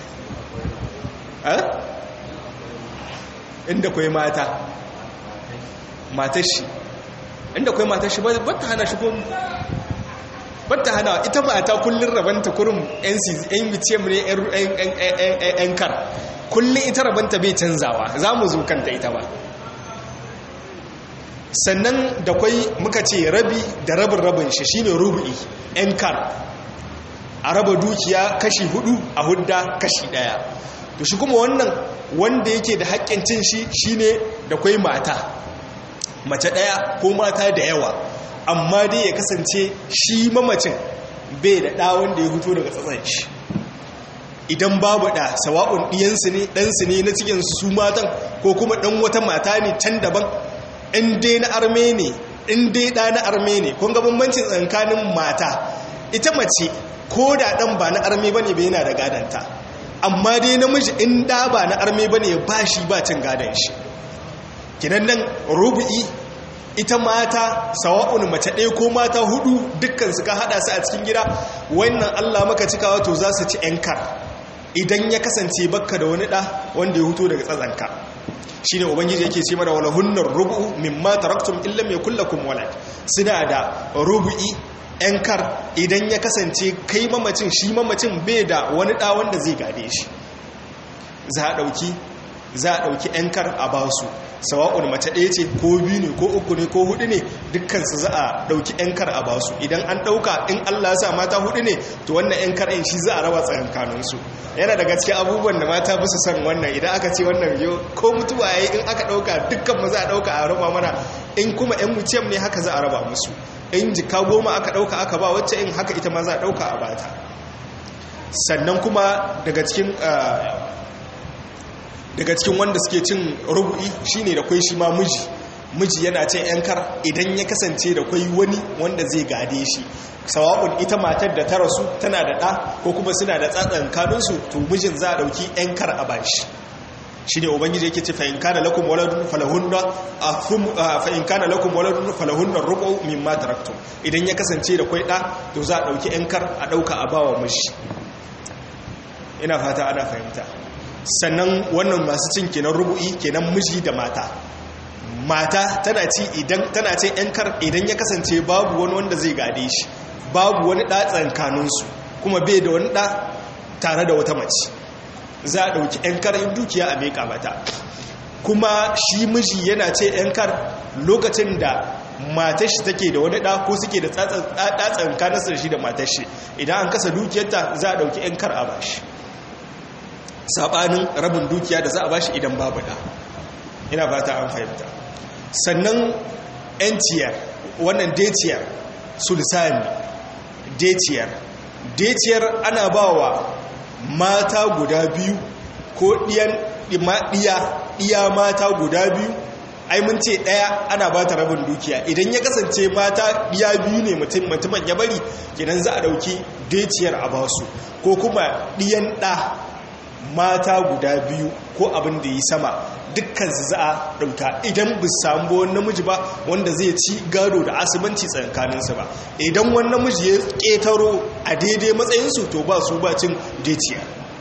inda kwai mata matar shi inda kwai matar shi ba ta hana shi ko batta hana ita mata kullun rabanta kurum yan bice mu ne yan kar kullun ita rabanta bai canzawa za mu zo kanta ita ba sannan da kwai muka ce rabi da rabin rabin shi shine rubu'i yan kar a raba dukiya kashi hudu a hudda kashi daya to shi kuma wannan wanda yake da haƙƙin cin shi shine da kwai mata mace daya ko mata da yawa amma dai ya kasance shi mamacin bai da ɗa wanda ya fito daga tsatsan shi idan babu ɗa sawa'un ɗiyansu ne ɗansu ne na cikin su matan ko kuma ɗan wata mata ne can daban in dai na arme ne in dai ɗa na arme ne kun ga bambancin tsakanin mata ita mace ko da ɗan ba na arme ba ne bai yana da gadanta amma dai namiji in ɗa ba na arme ba ne ba shi ba cin gadon shi kinan nan rubu'i ita mata sawa'un mace ɗaya ko mata hudu dukkan su ka hada su a cikin gida wannan Allah maka cikawa to za su ci yankar idan ya kasance bakka da wani ɗa wanda ya huto daga tsatsanka shine ubangiji yake ce mana wala hunnar rubu'u mimma taraktum illam yakul lakum walad suna da rubu'i yankar idan ya kasance kai mamacin shi mamacin bai da wani ɗa wanda zai gade shi za a ɗauki za a ɗauki yankar a basu sawa'un mace ɗaya ce ko biyu ne ko uku ne ko hudu ne dukkansu za a ɗauki yankar a basu idan an ɗauka in Allah sa mata hudu ne to wannan yankar ɗin shi za a raba tsakankaninsu yana daga cikin abubuwan da mata bisa son wannan idan aka ce wannan yau ko mutuwa ya yi in aka ɗauka dukkan mu za a ɗauka a raba mana in kuma yan muciyam ne haka za a raba musu in jika goma aka ɗauka aka ba wacce in haka ita ma za a ɗauka a bata sannan kuma daga cikin daga cikin wanda suke cin rubu'i shine da kwai shi ma miji miji yana cin yankar idan ya kasance da kwai wani wanda zai gade shi sawa'un ita matar da ta rasu tana da ɗa ko kuma suna da tsatsan kanunsu to mijin za a ɗauki yankar a bashi shine ubangiji yake ce fa in kana lakum waladun falahunna athum fa in kana lakum waladun falahunna rubu mimma taraktum idan ya kasance da kwai ɗa to za a ɗauki yankar a ɗauka a bawa miji ina fata ana fahimta sannan wannan masu cin kenan rubu'i kenan miji da mata mata tana ci idan tana ce yan kar idan ya kasance babu wani wanda zai gade shi babu wani ɗa tsankaninsu kuma bai da wani ɗa tare da wata mace za a ɗauki yan kar dukiya a meka mata kuma shi miji yana ce yan kar lokacin da matar shi take da wani ɗa ko suke da tsankaninsa da shi da matar shi idan an kasa dukiyarta za a ɗauki yan kar a bashi saɓanin rabin dukiya da za a bashi idan babu ɗa ina fata an fahimta sannan nciyar wannan deciyar sulisani deciyar deciyar ana ba wa mata guda biyu ko ɗiya mata guda biyu ai mun ce ɗaya ana ba ta rabin dukiya idan ya kasance mata ɗiya biyu ne mutumin ya bari kenan za a ɗauki deciyar a basu ko kuma ɗiyan ɗa mata guda biyu ko abin da yi sama dukkan za a ɗauka idan bu samu wani namiji ba wanda zai ci gado da asibanci tsakaninsu ba idan wani namiji ya ƙetaro a daidai matsayinsu to ba su ba cin deciya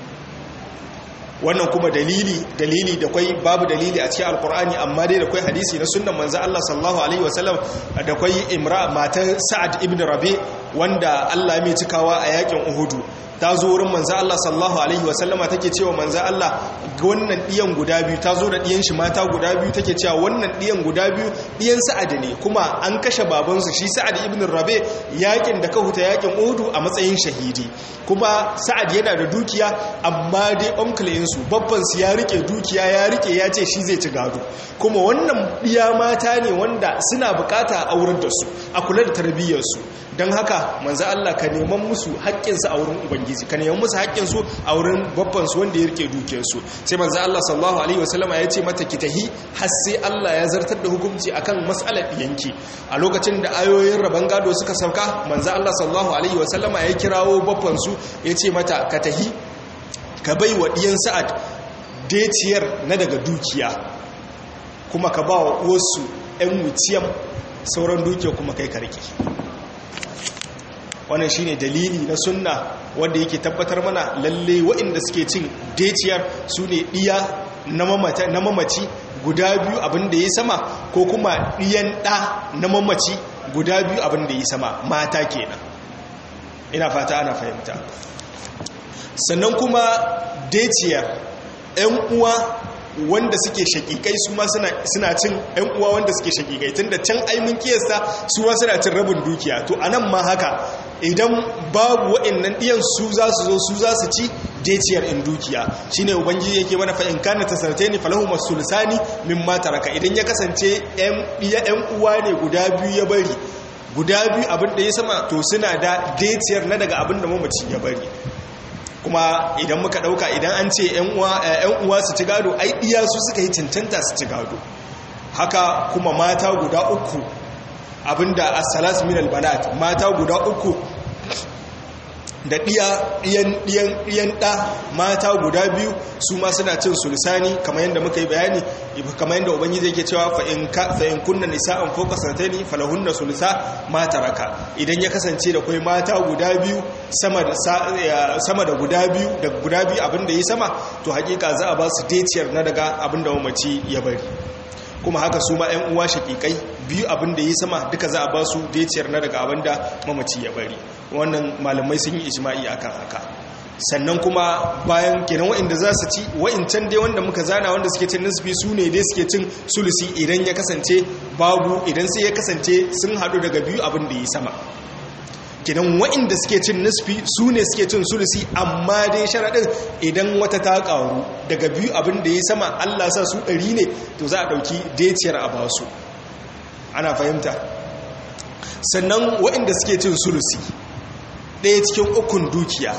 wannan kuma dalili dalili da kwai babu dalili a cikin alkur'ani amma dai da kwai hadisi na sunnan manzo Allah sallallahu alaihi wasallam da kwai imra matar sa'ad ibn rabi wanda Allah ya mai cikawa a yakin uhudu ta zo wurin manzo Allah sallallahu alaihi wasallama take cewa manzo Allah wannan diyan guda biyu ta zo da diyan shi mata guda biyu take cewa wannan diyan guda biyu diyan Sa'ad ne kuma an kashe babansu shi Sa'ad ibn Rabi yakin da ka huta yakin Uhud a matsayin shahidi kuma Sa'ad yana da dukiya amma dai uncle su babban su ya rike dukiya ya rike ya ce shi zai ci gado kuma wannan diya mata ne wanda suna bukata a aurar da su a kula da tarbiyyar su don haka manzo Allah ka neman musu haƙƙinsu a wurin ubangiji ka neman musu haƙƙinsu a wurin babbansu wanda ya rike dukiyarsu sai manzo Allah sallallahu alaihi wasallama ya ce mata ki tahi har sai Allah ya zartar da hukunci akan mas'alar yanki a lokacin da ayoyin raban gado suka sauka manzo Allah sallallahu alaihi wasallama ya kirawo babbansu ya ce mata ka tahi ka bai wa diyan Sa'ad deciyar na daga dukiya kuma ka ba wa uwarsu ɗan wuciyan sauran dukiya kuma kai ka rike wannan shine dalili na sunna wanda yake tabbatar mana lalle waɗanda suke cin deciyar su ne ɗiya na mamaci guda biyu abin da ya sama ko kuma ɗiyan ɗa na mamaci guda biyu abin da ya sama mata kenan ina fata ana fahimta sannan kuma deciyar 'yan uwa wanda suke shakikai su ma suna cin ‘yan uwa wanda suke shakikai tun da can aimin kiyasta su ma suna cin rabin dukiya to a nan ma haka idan babu waɗannan ɗiyan su za su zo su za su ci deciyar in dukiya shi ne ubangiji yake mana fa'in kana ta sarta ne falahu masu lisani min mata raka idan ya kasance ‘yan uwa ne guda biyu ya bari guda biyu abin da ya sama to suna da deciyar na daga abin da mamaci ya bari kuma idan muka dauka idan an ce yan uwa su ci gado ai iya su suka yi cancanta su ci gado haka kuma mata guda uku abinda as-salas min al-banat mata guda uku da diya diyan diyan diyan da mata guda biyu su ma suna cin sulusani kamar yadda muka yi bayani kamar yadda ubangiji yake cewa fa in ka fa in kunna nisa'an fawqa sanataini falahunna sulusa ma taraka idan ya kasance da kai mata guda biyu sama da sama da guda biyu da guda biyu abinda yi sama to hakika za a ba su deciyar na daga abinda mamaci ya bari kuma haka su ma ƴan uwa shakikai biyu abin da yi sama duka za a ba su deciyar na daga abin da mamaci ya bari wannan malamai sun yi ijma'i akan haka sannan kuma bayan kenan wa'inda za su ci wa'incan dai wanda muka zana wanda suke cin nisfi su ne dai suke cin sulusi idan ya kasance babu idan sai ya kasance sun haɗu daga biyu abin da yi sama kenan wa'inda suke cin nisfi su ne suke cin sulusi amma dai sharaɗin idan wata ta ƙaru daga biyu abin da yi sama Allah sa su ɗari ne to za a ɗauki deciyar a basu ana fahimta sannan waɗanda suke cin sulusi ɗaya cikin ukun dukiya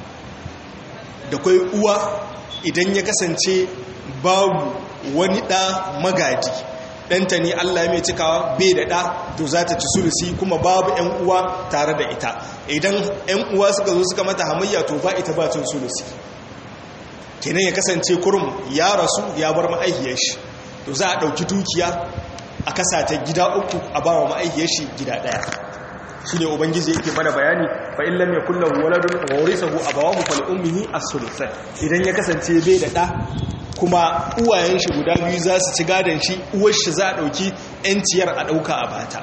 da kwai uwa idan ya kasance babu wani ɗa magadi ɗanta ne Allah mai cikawa bai da ɗa to za ta ci sulusi kuma babu ‘yan uwa tare da ita idan ‘yan uwa suka zo suka mata hamayya to ba ita ba cin sulusi kenan ya kasance kurum ya rasu ya bar ma'aihiyar shi to za a ɗauki dukiya a kasa ta gida uku a ba wa ma'aihiyar shi gida ɗaya shine ubangiji yake mana bayani fa in lam yakul lahu waladun wa warithahu abawahu fal ummihi as-sulus idan ya kasance bai da da kuma uwayen shi guda biyu za su ci gadon shi uwar shi za a dauki yanciyar a dauka a bata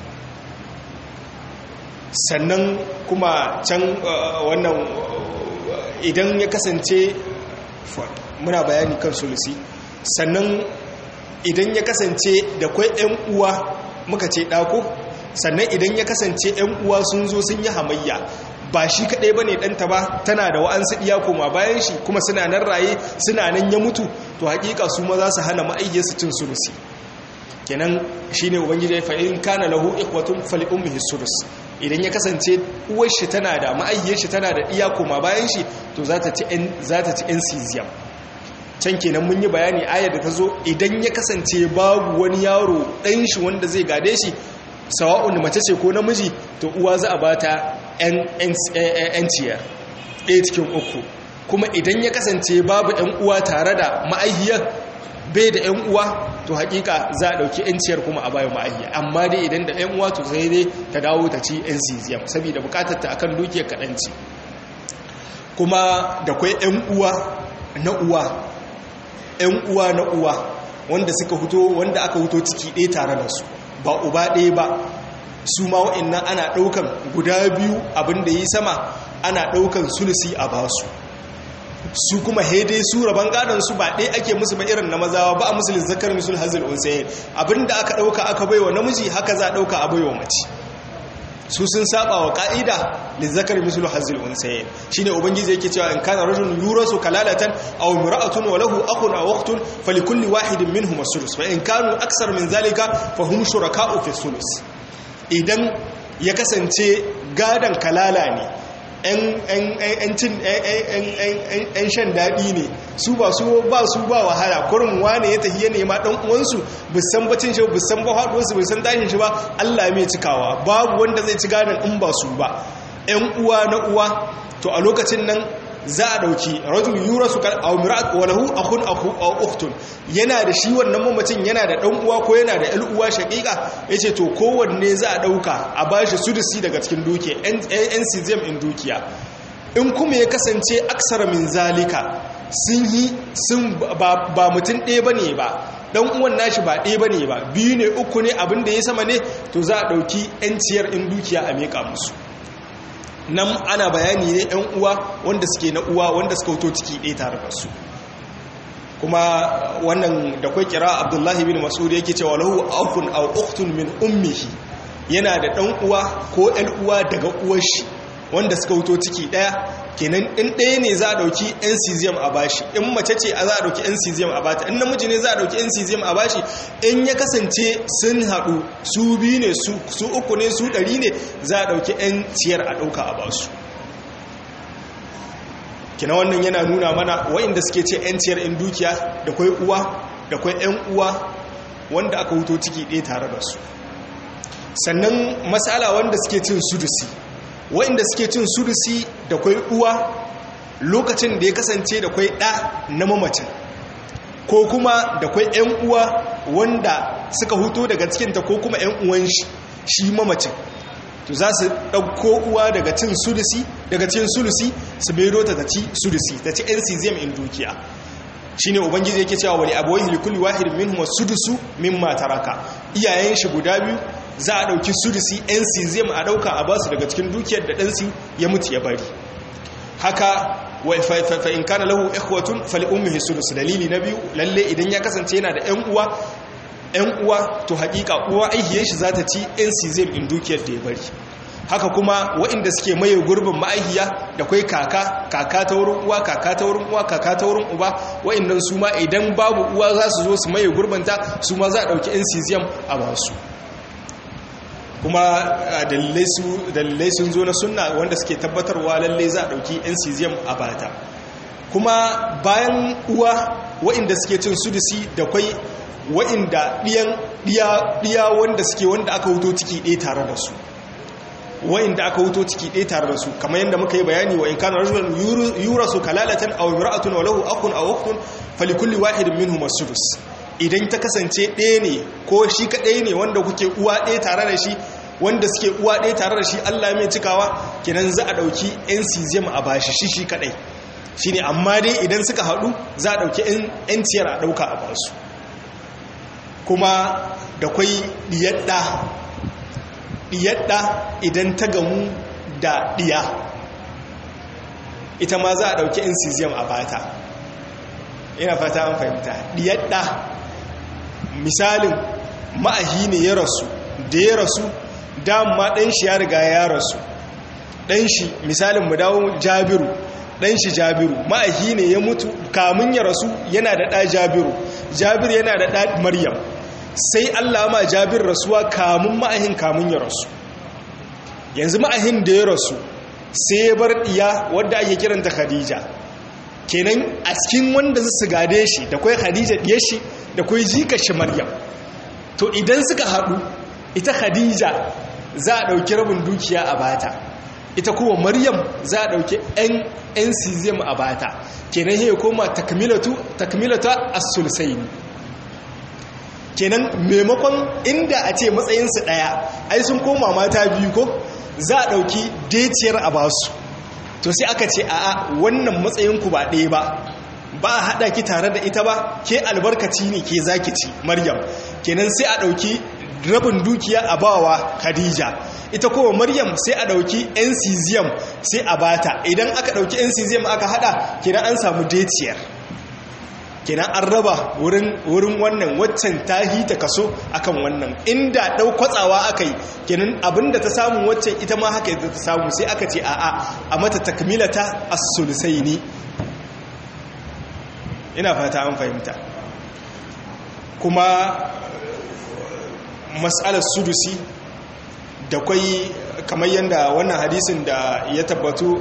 sannan kuma can wannan idan ya kasance muna bayani kan sulusi sannan idan ya kasance da kwai yan uwa muka ce dako sannan idan ya kasance yan uwa sun zo sun yi hamayya ba shi kaɗai ba ne ɗanta ba tana da wa'ansu iya koma bayan shi kuma suna nan raye suna nan ya mutu to haƙiƙa su ma za su hana ma'ayyarsu cin sulusi kenan shi ne ubangiji ya fa'in kana lahu ikwatun fali ummihi sulus idan ya kasance uwar shi tana da ma'ayyar shi tana da iya koma bayan shi to za ta ci yan cesium can kenan mun yi bayani ayar da ta zo idan ya kasance babu wani yaro ɗan shi wanda zai gade shi sawa'un mace ce ko namiji to uwa za a ba ta yan ciyar ɗaya cikin uku kuma idan ya kasance babu yan uwa tare da ma'aihiyar bai da yan uwa to hakika za a ɗauki yan ciyar kuma a bayan ma'aihiyar amma dai idan da yan uwa to sai dai ta dawo ta ci yan cesium saboda bukatar ta akan dukiyar kaɗanci kuma da kwai yan uwa na uwa yan uwa na uwa wanda suka huto wanda aka huto ciki ɗaya tare da su ba uba ɗaya ba su ma wa'annan ana ɗaukan guda biyu abinda yi sama ana ɗaukan sulusi a basu su kuma haidai su rabon gadon su ba ɗaya ake musu ba irin na mazawa ba a musulun zakar misul hazil unsayin abinda aka ɗauka aka baiwa namiji haka za a ɗauka a baiwa mace su sun saba wa ka'ida li zakar misul hazil unsayin shine ubangiji yake cewa in kana rajulun yurasu kalalatan aw imra'atun wa lahu akhun aw ukhtun falikulli wahidin minhum as-sulus fa in kanu aksar min zalika fa hum shuraka'u fi as-sulus idan ya kasance gadan kalala ne ‘yan shan daɗi ne su ba su ba su ba wahala kurin wane ya tafiye nema ɗan uwansu busan bacin shi busan ba haɗuwarsu busan tashin shi ba Allah mai cikawa babu wanda zai ci gadon in ba su ba ‘yan uwa na uwa to a lokacin nan za a ɗauki rajul yura su a mirat walahu akun a uktun yana da shi wannan mamacin yana da ɗan uwa ko yana da ‘yan uwa shaƙiƙa ya ce to kowanne za a ɗauka a ba shi sudusi daga cikin dukiya ‘yan cesium in dukiya in kuma ya kasance aksara min zalika sun yi sun ba mutum ɗaya ba ne ba ɗan uwan nashi ba ɗaya ba ne ba biyu ne uku ne abin da ya sama ne to za a ɗauki ‘yan ciyar in dukiya a meƙa musu nan ana bayani ne ‘yan uwa wanda suke na uwa wanda suka wuto ciki ɗaya tare da su kuma wannan da kwai kira abdullahi bin mas'ud yake cewa lahu akun aw ukhtun min ummihi yana da ɗan uwa ko ‘yan uwa daga uwar shi wanda suka wuto ciki ɗaya kenan in ɗaya ne za a ɗauki ‘yan cesium a bashi in mace ce za a ɗauki ‘yan cesium a bata in namiji ne za a ɗauki ‘yan cesium a bashi in ya kasance sun haɗu su biyu ne su uku ne su ɗari ne za a ɗauki ‘yan ciyar a ɗauka a basu kina wannan yana nuna mana wa'inda suke ce ‘yan ciyar in dukiya da kwai uwa da kwai ‘yan uwa wanda aka wuto ciki ɗaya tare da su sannan matsala wanda suke cin sudusi wa'inda suke cin sudusi da kwai uwa lokacin da ya kasance da kwai ɗa na mamacin ko kuma da kwai ‘yan uwa wanda suka huto daga cikinta ko kuma ‘yan uwan shi shi mamacin to za su ɗauko uwa daga cin sudusi daga cin sulusi su mero ta ci sudusi ta ci ‘yan cesium in dukiya shi ne ubangiji yake cewa wani abuwai hilikuli wahid min huma sudusu min mataraka iyayen shi guda biyu za a ɗauki sudusi ‘yan cesium a ɗauka a basu daga cikin dukiyar da ɗansu ya mutu ya bari haka fa in kana lahu ikhwatun fali ummihi sudus dalili na biyu lalle idan ya kasance yana da ‘yan uwa ‘yan uwa to haƙiƙa uwa aihiyar shi za ta ci ‘yan cesium in dukiyar da ya bari haka kuma waɗanda suke maye gurbin ma'aihiya da kwai kaka kaka ta wurin uwa kaka ta wurin uwa kaka ta wurin uba waɗannan su ma idan babu uwa za su zo su maye gurbinta su ma za a ɗauki ‘yan cesium a basu kuma dalilai sun zo na sunna wanda suke tabbatarwa lalle za a ɗauki ‘yan cesium a bata kuma bayan uwa waɗanda suke cin sudusi da kwai waɗanda ɗiya wanda suke wanda aka wuto ciki ɗaya tare da su waɗanda aka wuto ciki ɗaya tare da su kamar yadda muka yi bayani wa in kana rajulan yurasu kalalatan aw imra'atun wa lahu akhun aw ukhtun falikulli wahidin minhum as-sudus idan ta kasance ɗaya ne ko shi kaɗai ne wanda kuke uwa ɗaya tare da shi wanda suke uwa ɗaya tare da shi Allah mai cikawa kenan za a ɗauki yan cesium a bashi shi shi kaɗai shi ne amma dai idan suka haɗu za a ɗauki yan ciyar a ɗauka a basu kuma da kwai ɗiyadda ɗiyadda idan ta gamu da ɗiya ita ma za a ɗauki yan cesium a bata ina fata an fahimta ɗiyadda misalin ma'ahi ne ya rasu da ya rasu dama ɗan shi ya riga ya rasu ɗan shi misalin mu dawo jabiru ɗan shi jabiru ma'ahi ne ya mutu kamun ya rasu yana da ɗa jabiru jabiru yana da ɗa maryam sai Allah ma jabir rasuwa kamun ma'ahin kamun ya rasu yanzu ma'ahin da ya rasu sai ya bar ɗiya wadda ake kiranta khadija kenan a cikin wanda su gade shi da kwai khadija ɗiyar shi da kwai jikar shi maryam to idan suka haɗu ita khadija za a ɗauki rabin dukiya a bata ita kuma maryam za a ɗauki yan cesium a bata kenan ya koma takmilatu takmilata as-sulsaini kenan maimakon inda a ce matsayinsu ɗaya ai sun koma mata biyu ko za a ɗauki deciyar a basu to sai aka ce a'a wannan matsayinku ba ɗaya ba ba a haɗa ki tare da ita ba ke albarkaci ne ke zaki ci maryam kenan sai a ɗauki rabin dukiya a bawa khadija ita kuma maryam sai a ɗauki yan cesium sai a bata idan aka ɗauki yan cesium aka haɗa kenan an samu deciyar kenan an raba wurin wannan waccan ta hita kaso akan wannan inda ɗau kwatsawa aka yi kenan abinda ta samu waccan ita ma haka ta samu sai aka ce a'a a mata takmilata as-sulsaini ina fata an fahimta kuma mas'alar sudusi da kwai kamar yadda wannan hadisin da ya tabbatu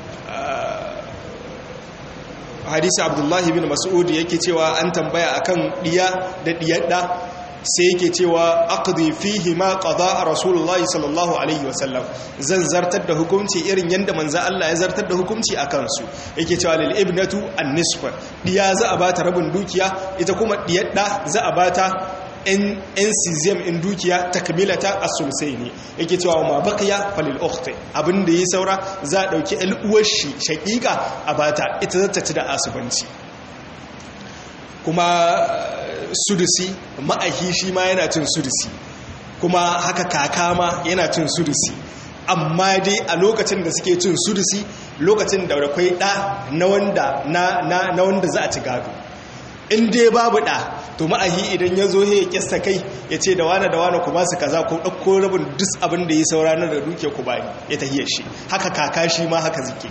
hadisi abdullahi bin mas'ud yake cewa an tambaya akan diya da diyadda sai yake cewa aqdi fihi ma qada rasulullahi sallallahu alaihi wasallam zan zartar da hukunci irin yanda manzo Allah ya zartar da hukunci akan su yake cewa lil ibnatu an-nisf diya za a bata rabin dukiya ita kuma diyadda za a bata in cesium in dukiya takmilata as-sulsaini yake cewa ma baqiya falil ukhti abinda yi saura za a dauki al'uwar shi shaqiqa a bata ita zata ci da asubanci kuma sudusi ma'ahi shi ma yana cin sudusi kuma haka kaka ma yana cin sudusi amma dai a lokacin da suke cin sudusi lokacin da akwai da na wanda na na wanda za a ci gado in dai babu ɗa to ma'ahi idan ya zo ya kyasta kai ya ce da wane da wane ku ba su kaza ko ɗauko rabin duk abin da ya sauranar da duke ku bani ya tahiyar shi haka kaka shi ma haka zike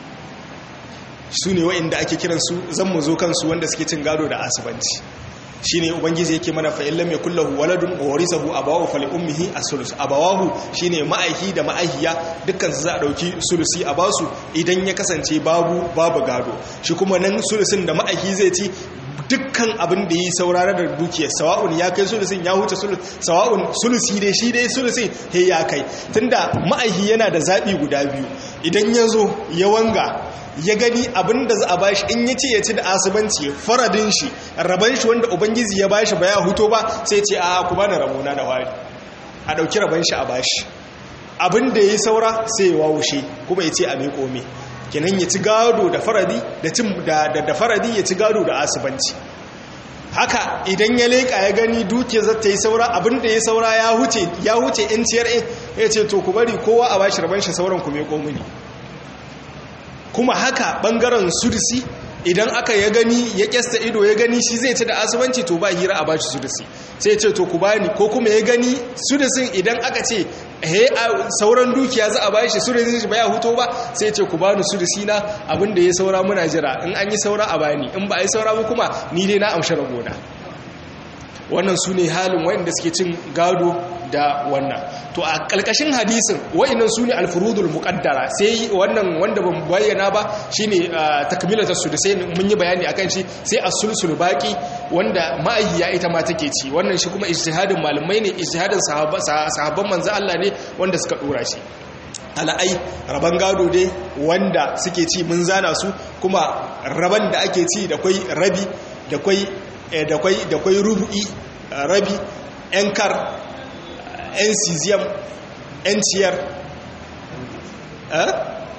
su ne wa'inda ake kiransu zan mu zo kansu wanda suke cin gado da asibanci shi ne ubangiji yake mana fa'illam ya kullahu waladun wa warisahu abawahu fali ummihi as-sulus abawahu shine ma'aihi da ma'aihiya dukkan su za a dauki sulusi a basu idan ya kasance babu babu gado shi kuma nan sulusin da ma'aihi zai ci dukkan abin da yi saurara da dukiya sawa'un ya kai sulusin ya huce sulus sawa'un sulusi dai shi dai sulusin he ya kai tunda ma'aihi yana da zabi guda biyu idan ya zo ya wanga ya gani abin da za a bashi in ya ce ya ci da asibanci faradin shi raban shi wanda ubangiji ya bashi ba ya huto ba sai ce a ku bani rabona da wari a dauki raban shi a bashi abin da ya yi saura sai ya wawushe kuma ya ce a mai kome kenan ya ci gado da faradi da da faradi ya ci gado da asibanci haka idan ya leka ya gani dukiya zata yi saura abinda ya saura ya huce ya huce in ciyar ya ce to ku bari kowa a bashi raban shi sauran ku me komuni kuma haka bangaren sudisi idan aka ya gani ya kyasta ido ya gani shi zai ci da asibanci to ba hira a bashi sudisi sai ya ce to ku bani ko kuma ya gani sudisin idan aka ce he sauran dukiya za a bashi sudisin shi ba ya huto ba sai ya ce ku bani sudisi na abinda ya saura muna jira in an yi saura a bani in ba a yi saura ba kuma ni dai na amshi ragona wannan su ne halin wa'inda suke cin gado da wannan to a kalkashin hadisin wa'innan su ne alfurudul muqaddara sai wannan wanda ban bayyana ba shine takmilatus sudusai mun yi bayani akan shi sai as-sulsul baqi wanda ma'ayya ita ma take ci wannan shi kuma ijtihadin malamai ne ijtihadin sahabban manzo Allah ne wanda suka dora shi ala'ai raban gado dai wanda suke ci mun zana su kuma raban da ake ci da kwai rabi da kwai da kwai da kwai rubu'i rabi yankar yan cesium 'yan ciyar eh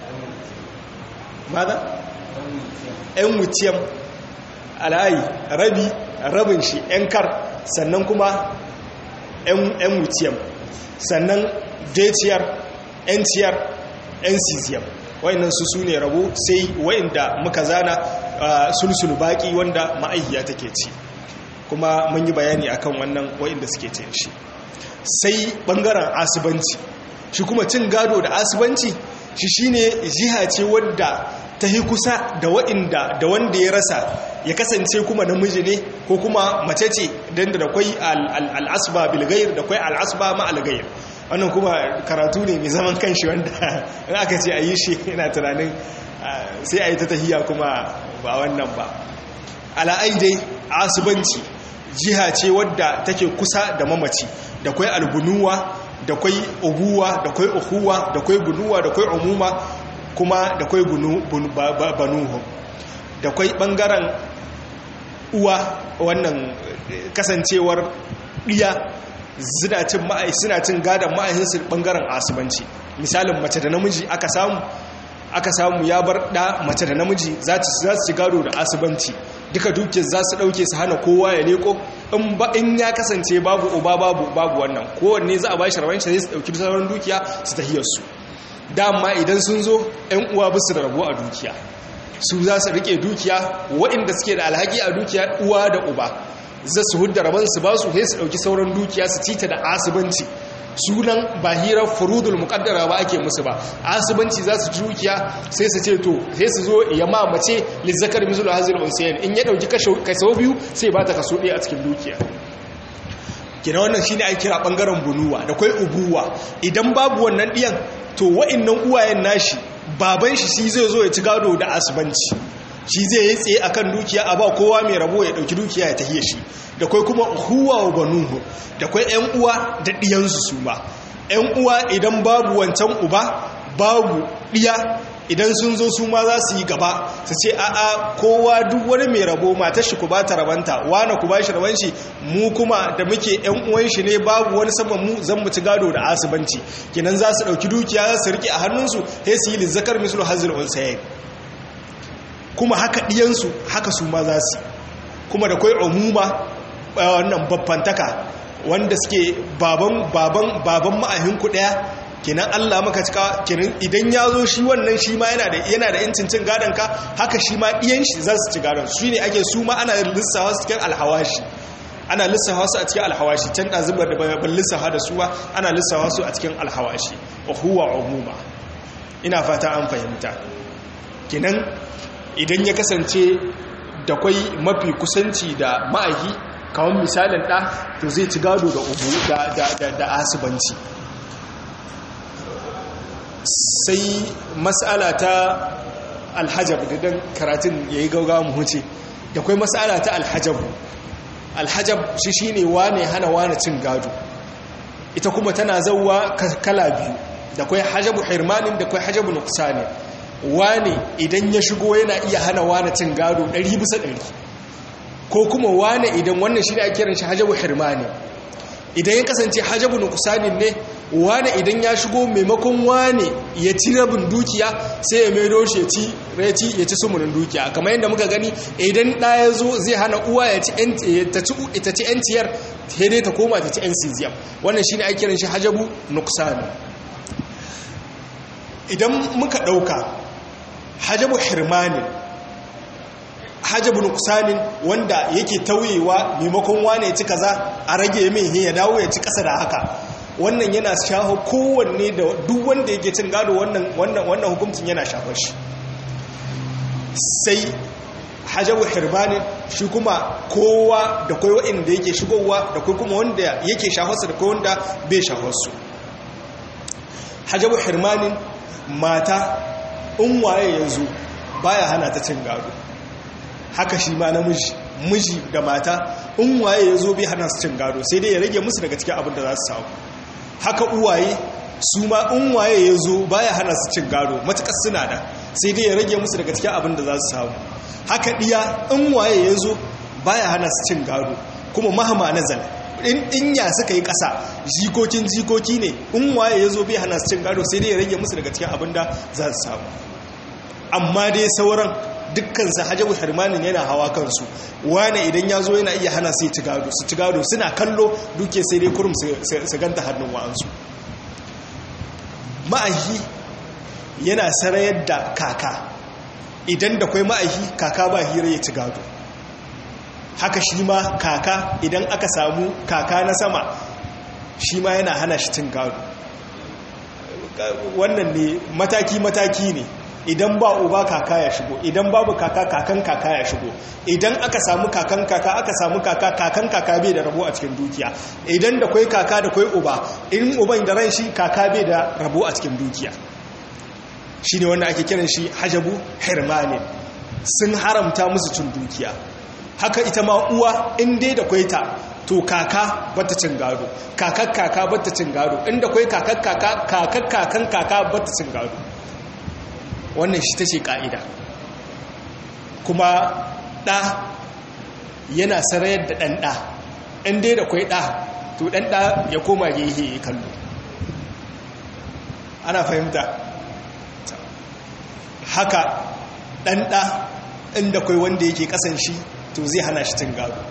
mada 'yan wuciyam alayi rabi rabin shi 'yan kar sannan kuma 'yan wuciyam sannan deciyar 'yan ciyar 'yan siziyam wayannan su su ne rabo sai wayanda muka zana sulsul baki wanda ma'aihiya take ci kuma mun yi bayani akan wannan wayanda suke cin shi sai bangaren asibanci shi kuma cin gado da asibanci shi shine jiha ce wadda ta yi kusa da wa'inda da wanda ya rasa ya kasance kuma namiji ne ko kuma mace ce don da kwai al'asba bilgayir da kwai al'asba ma'algayir wannan kuma karatu ne mai zaman kanshi wanda in aka ce a yi shi yana tunanin sai a yi ta tahiya kuma ba wannan ba ala'ai dai asibanci jiha ce wadda take kusa da mamaci da kwai albunuwa da kwai ubuwa da kwai uhuwa da kwai bunuwa da kwai umuma kuma da kwai banuhu da kwai bangaren uwa wannan kasancewar ɗiya suna cin gadon ma'ahinsu bangaren asibanci misalin mace da namiji aka samu aka samu ya bar ɗa mace da namiji za su ci gado da asibanci duka dukiyar za su ɗauke su hana kowa ya leko in ba in ya kasance babu uba babu babu wannan kowanne za a ba shi rabanci zai su ɗauki sauran dukiya su tahiyarsu dama idan sun zo ‘yan uwa bisu da rabo a dukiya su za su rike dukiya waɗanda suke da alhaki a dukiya uwa da uba za su hudda rabon su ba su sai su ɗauki sauran dukiya su cita da asibanci sunan ba hirar furudul muƙaddara ba ake musu ba asibanci za su dukiya sai su ce to sai su zo ya ma mace lizzakar mizul hazil unsayin in ya ɗauki kaso biyu sai ba ta kaso ɗaya a cikin dukiya kina wannan shine ake kira bangaren bunuwa da kai ubuwa idan babu wannan ɗiyan to wa'annan uwayen nashi baban shi shi zai zo ya ci gado da asibanci shi zai yi tsaye akan dukiya a ba kowa mai rabo ya dauki dukiya ya tahiye shi da kai kuma huwa wa banuhu da kai ƴan uwa da ɗiyansu su ba ƴan uwa idan babu wancan uba babu ɗiya idan sun zo su ma za su yi gaba su ce a'a kowa duk wani mai rabo matar shi ku ba ta rabanta wani ku ba shi raban shi mu kuma da muke yan uwan shi ne babu wani saman mu zan mu ci gado da asibanci kenan za su dauki dukiya za su rike a hannunsu sai su yi lizzakar mislu hazil unsayin kuma haka diyansu haka su ma za su kuma da kai umuma wannan babbantaka wanda suke baban baban baban ma'ahinku daya kenan Allah maka cika kenan idan ya zo shi wannan shi ma yana da yana da yancin cin gadon ka haka shi ma diyan shi za su ci gadon su ne ake su ma ana lissafa su cikin alhawashi ana lissafa su a cikin alhawashi can da zubar da ban lissafa da su ba ana lissafa su a cikin alhawashi wa huwa umuma ina fata an fahimta kenan idan ya kasance da kwai mafi kusanci da ma'ahi kawon misalin da to zai ci gado da ubu da da da asibanci sai mas'ala ta alhajab da dan karatun yayi gaugawa mu huce da kai mas'ala ta alhajab alhajab shi shine wane hana wane cin gado ita kuma tana zawwa kala biyu da kai hajabu hirmanin da kai hajabu nuqsani wane idan ya shigo yana iya hana wane cin gado ɗari bisa ɗari ko kuma wane idan wannan shine ake kiran shi hajabu hirmani idan ya kasance hajabu nuqsanin ne wane idan ya shigo maimakon wane ya ci rabin dukiya sai ya maido shi ya ci reci ya ci sumunin dukiya kamar yadda muka gani idan ɗa ya zo zai hana uwa ya ci ita ci yanciyar sai dai ta koma ta ci yan siziyam wannan shine ake kiran shi hajabu nuqsani idan muka ɗauka hajabu hirmanin hajabu nuqsanin wanda yake tauyewa maimakon wane ya ci kaza a rage mai ya dawo ya ci kasa da haka wannan yana shaho kowanne da duk wanda yake cin gado wannan wannan wannan hukuncin yana shafar shi sai hajabu hirmanin shi kuma kowa da kai wanda yake shigowa da kai kuma wanda yake shafarsa da kai wanda bai shafarsu hajabu hirmanin mata in waye yanzu baya hana ta cin gado haka shi ma namiji miji da mata in waye ya zo bai hana su cin gado sai dai ya rage musu daga cikin abin da za su samu haka uwaye su ma in waye ya zo baya hana su cin gado matukar suna da sai dai ya rage musu daga cikin abin da za su samu haka diya in waye ya zo baya hana su cin gado kuma mahama nazal in ya suka yi ƙasa jikokin jikoki ne in waye ya zo bai hana su cin gado sai dai ya rage musu daga cikin abin da za su samu. Amma dai sauran dukkansu hajjabu hirmanin yana hawa kansu, wane idan ya zo yana iya hana su ci gado su ci gado suna kallo duke sai dai kurum su ganta hannun wa'ansu. Ma'ahi yana sarayar da kaka, idan da kwai ma'ahi kaka ba hira ya ci gado. Haka shi ma kaka idan aka samu kaka na sama shi ma yana hana shi cin gado. Wannan ne mataki-mataki ne, idan ba uba kaka ya shigo, idan babu kaka kakan kaka ya shigo, idan aka samu kakan kaka aka samu kaka kakan kaka bai da rabo a cikin dukiya, idan da kwai kaka da kwai uba in uban da ran shi kaka bai da rabo a cikin dukiya. Shi ne wanda ake kiran shi hajabu hirmanin, sun haramta musu cin dukiya. Haka ita ma uwa in dai da kwai ta to kaka bata cin gado, kakak kaka bata cin gado, inda kwai kakak kaka kakak kakan kaka bata cin gado. Wannan shi ta ce ka'ida. Kuma ɗa yana sarayar da ɗan ɗa, in dai da kwai ɗa to ɗan ɗa ya koma gehe ya kallo. Ana fahimta? Haka ɗan ɗa inda kwai wanda yake ƙasan shi to zai hana shi cin gado.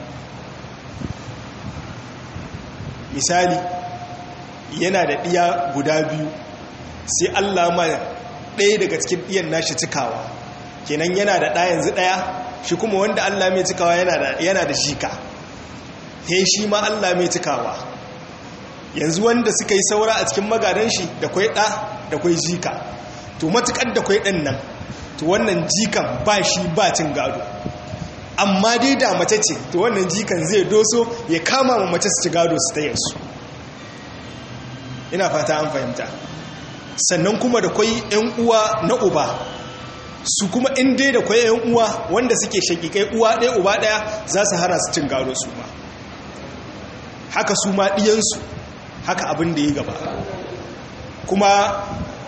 Misali, yana da ɗiya guda biyu sai Allah ma ɗaya daga cikin ɗiyan nashi cikawa, kenan yana da ɗaya yanzu ɗaya shi kuma wanda Allah mai cikawa yana da jika, sai shi ma Allah mai cikawa. Yanzu wanda suka yi saura a cikin magadan shi da kwai ɗa da kwai jika, to matuƙar da kwai ɗan nan to wannan jikan ba shi ba cin gado. Amma dai da mace ce to wannan jikan zai doso ya kama ma mace su ci gado su ta yansu. Ina fata an fahimta. Sannan kuma da kwai ‘yan uwa na uba, su kuma in dai da kwai ‘yan uwa wanda suke shakikai uwa ɗaya uba ɗaya za su hana su cin gado su ma. Haka su ma ɗiyansu haka abin da ya gaba. Kuma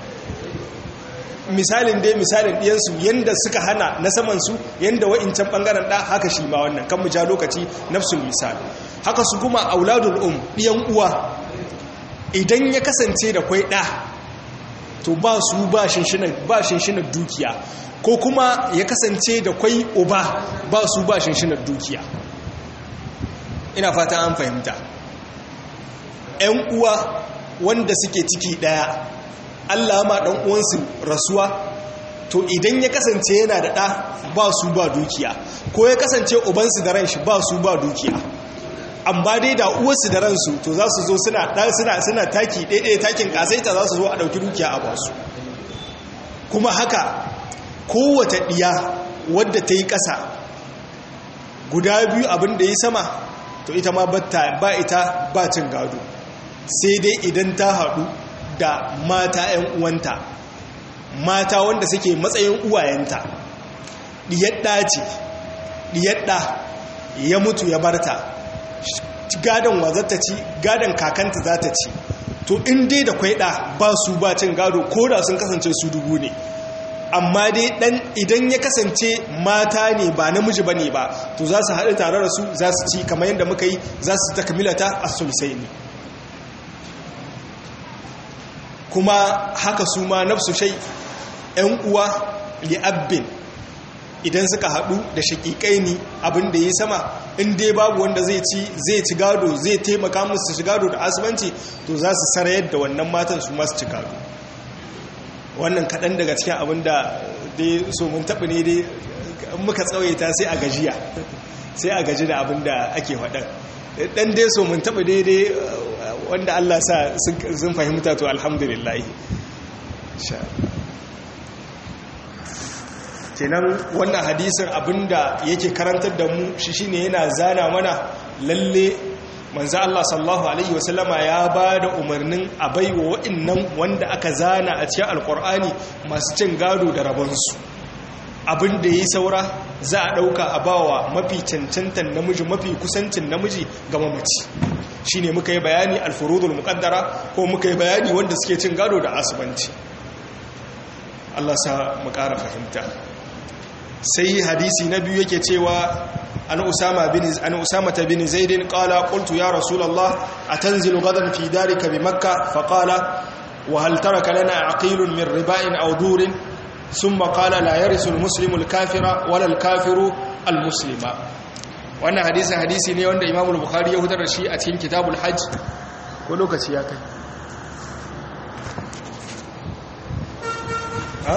misalin dai misalin ɗiyansu yadda suka hana na samansu yadda wa'incan ɓangaren ɗa haka shi ma wannan kan mu ja lokaci nafsul misal. Haka su kuma auladul um ɗiyan uwa idan ya kasance da kwai ɗa to ba su ba shinshinar dukiya, ko kuma ya kasance da kwai uba ba su ba shinshinar dukiya. Ina fata an fahimta. ‘Yan uwa wanda suke ciki ɗaya Allah ma ɗan uwansu rasuwa, to idan ya kasance yana da ɗa ba su ba dukiya, ko ya kasance ubansu da ran shi ba su ba dukiya. Amma dai da uwarsu da ransu to za su zo suna suna suna taki ɗaiɗaya takin ƙasaita za su zo a ɗauki dukiya a basu. Kuma haka kowace ɗiya wadda ta yi ƙasa guda biyu abin da yi sama to ita ma ba ita ba cin gado, sai dai idan ta haɗu da mata ‘yan uwanta, mata wanda suke matsayin uwayenta. Ɗiyaɗɗa ce, ɗiyaɗɗa ya mutu ya barta, gadon wa zata ci, gadon kakanta za ta ci. To in dai da kwai ɗa ba su ba cin gado ko da sun kasance su dubu ne. Amma dai ɗan idan ya kasance mata ne ba namiji ba ne ba, to za su haɗu tare da su za su ci kamar yadda muka yi, za su ta kamilata a sulusai ne. Kuma haka su ma nafsu shai ‘yan uwa li'abbin idan suka haɗu da shaƙiƙai ne abin da ya sama, in dai babu wanda zai ci zai ci gado zai taimaka musu ci gado da asibanci, to za su sarayar da wannan matan su masu ci gado. Wannan kaɗan daga cikin abin da dai so mun taɓa ne dai muka tsawaita sai a gajiya sai a gaji da abin da ake faɗan. Ɗan dai so mun taɓa daidai wanda Allah sa sun fahimta to alhamdulillah. Kenan wannan hadisin abinda yake karantar da mu shi shine yana zana mana lalle manzo Allah sallallahu alaihi wasallama ya bada umarnin a baiwa wa'annan wanda aka zana a cikin alqur'ani masu cin gado da rabonsu. Abinda yayi saura za a dauka a bawa mafi cancantan namiji mafi kusancin namiji ga mamaci. Shine muka yi bayani al-furudul muqaddara ko muka yi bayani wanda suke cin gado da asubanci. Allah sa mu ƙara fahimta. Sai hadisi na biyu yake cewa an usama bin an usama bin zaid qala qultu ya rasulullah atanzilu gadan fi darika bi makkah fa qala wa hal taraka lana aqilun min riba'in aw durin thumma qala la yarisu al-muslimu al-kafira wala al-kafiru al-muslima. Wannan hadisin hadisi ne wanda Imam al-Bukhari ya hutar da shi a cikin Kitabul Hajj. Ko lokaci ya kai ha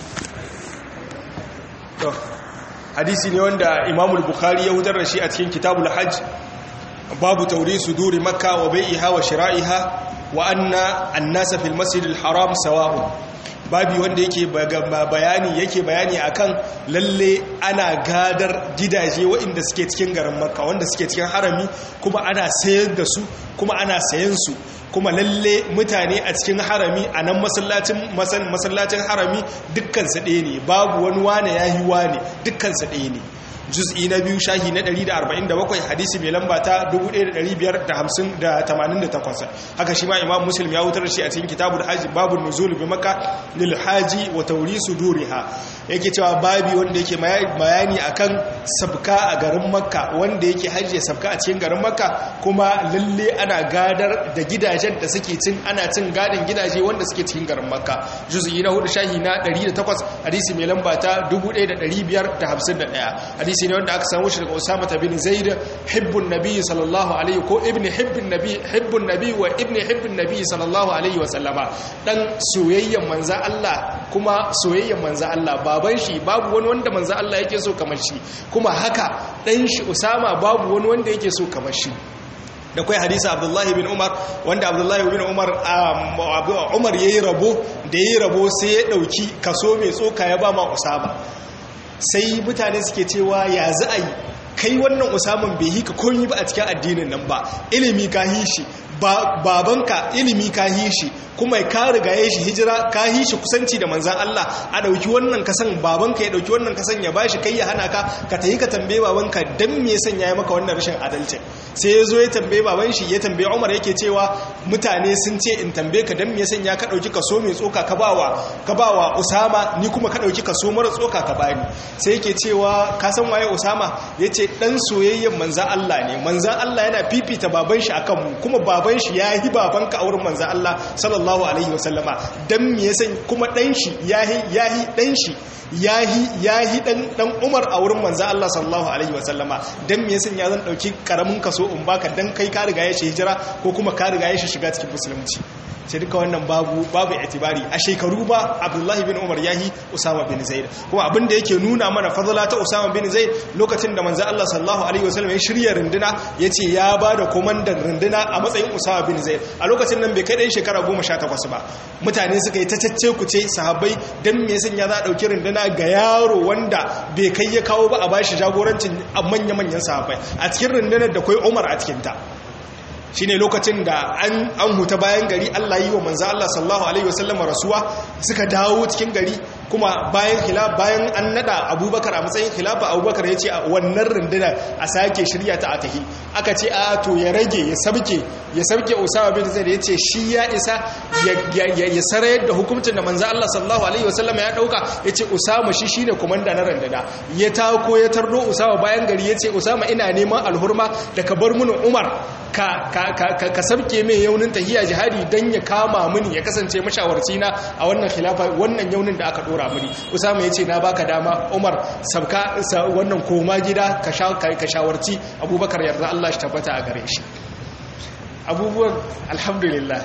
to hadisi ne wanda Imam al-Bukhari ya hutar da shi a cikin Kitabul Hajj, babu tawrisu duri Makka wa bai'iha wa shira'iha wa anna an-nasa fil masjid al-haram sawa'un. Babi wanda yake bayani yake bayani akan lalle ana gadar gidaje waɗanda suke cikin garin Makka, wanda suke cikin harami, kuma ana sayar da su kuma ana sayan su, kuma lalle mutane a cikin harami a nan masallacin masallacin harami dukkan su ɗaya ne, babu wani wane yayi wane, dukkan su ɗaya ne. Juz'i na biyu shahi na ɗari da arba'in da bakwai hadisi mai lamba ta dubu ɗaya da ɗari biyar da hamsin da tamanin da takwas. Haka shi ma Imam Muslim ya wutar shi a cikin Kitabul Hajj, babu nuzul bi Makka lil haji wa tawrisu duriha. Yake cewa babi wanda yake bayani akan sabka a garin Makka, wanda yake hajji sabka a cikin garin Makka, kuma lalle ana gadar da gidajen da suke cin ana cin gadin gidaje wanda suke cikin garin Makka. Juz'i na hudu shahi na ɗari da takwas hadisi mai lamba ta dubu ɗaya da ɗari biyar da hamsin da ɗaya. Hadisi ne wanda aka samu shi daga Usama bin Zaid hibbun nabi sallallahu alaihi ko ibn hibbun nabi hibbun nabi wa ibn hibbun nabi sallallahu alaihi wa sallama, dan soyayyen manzo Allah kuma soyayyen manzo Allah, baban shi babu wani wanda manzo Allah yake so kamar shi, kuma haka dan shi Usama babu wani wanda yake so kamar shi. Da kai hadisi Abdullahi bin Umar, wanda Abdullahi bin Umar Umar yayi rabo, da yayi rabo sai ya dauki kaso mai tsoka ya ba ma Usama. Sai mutane suke cewa ya za a yi kai wannan Usaman bai hika komai ba a cikin addinin nan ba, ilimi ka hi shi, babanka ilimi ka hi shi, kuma ka riga ya shi hijira ka hi shi kusanci da manzan Allah, a dauki wannan kasan babanka ya dauki wannan kasan ya bashi kai ya hana ka ka tayi ka tambaye babanka dan me yasan yayi maka wannan rashin adalci. Sai ya zo ya tambaye baban shi, ya tambaye Umar yake cewa mutane sun ce in tambaye ka dan me yasan ya ka dauki kaso mai tsoka ka bawa ka bawa Usama, ni kuma ka dauki kaso mara tsoka ka bani. Sai yake cewa ka san waye Usama? Yace dan soyayyen manzan Allah ne, manzan Allah yana fifita baban shi akan mu, kuma baban shi yayi babanka a wurin manzan Allah sallallahu alaihi wasallama, dan me yasan kuma dan shi yayi yayi dan shi yahi yahi dan dan Umar a wurin manzo Allah sallallahu alaihi wasallama, dan me yasan ya zan dauki karamin kaso in baka dan kai ka riga ya shi hijira ko kuma ka riga ya shi shiga cikin musulunci. Sai duka wannan babu babu itibari a shekaru ba. Abdullahi bin Umar yahi Usama bin Zaid, kuma abin da yake nuna mana fadala ta Usama bin Zaid, lokacin da manzo Allah sallallahu alaihi wasallam ya shirya runduna, yace ya bada komandan runduna a matsayin Usama bin Zaid. A lokacin nan bai kai dan shekara goma sha takwas ba. Mutane suka yi ta cacce ku ce sahabbai, dan me yasan ya za dauki runduna ga yaro wanda bai kai ya kawo ba a bashi jagorancin manya manyan sahabbai. A cikin rundunar da kai Umar a cikin ta. Shine lokacin da an an huta bayan gari, Allah yi wa manzo Allah sallallahu alaihi wasallam rasuwa, suka dawo cikin gari, kuma bayan khilaf bayan an nada Abubakar a matsayin khilafa, Abubakar ya ce a wannan runduna a sake shirya ta a tahi. Aka ce a to ya rage ya sabke ya sabke Usama bin Zaid, ya ce shi ya isa ya ya sarayar da hukuncin da manzo Allah sallallahu alaihi wasallam ya dauka. Ya ce Usama shi shine komanda na runduna. Ya tako ya tardo Usama bayan gari, ya ce Usama ina neman alhurma da ka bar mun Umar ka ka sabke mai yaunin tahiya jihadi dan ya kama mini ya kasance mashawarci na a wannan khilafa, wannan yaunin da aka dora mini. Usama yace na baka dama Umar, sabka wannan koma gida ka ka shawarci Abubakar, yarda Allah shi tabbata a gare shi. Abubuwan alhamdulillah.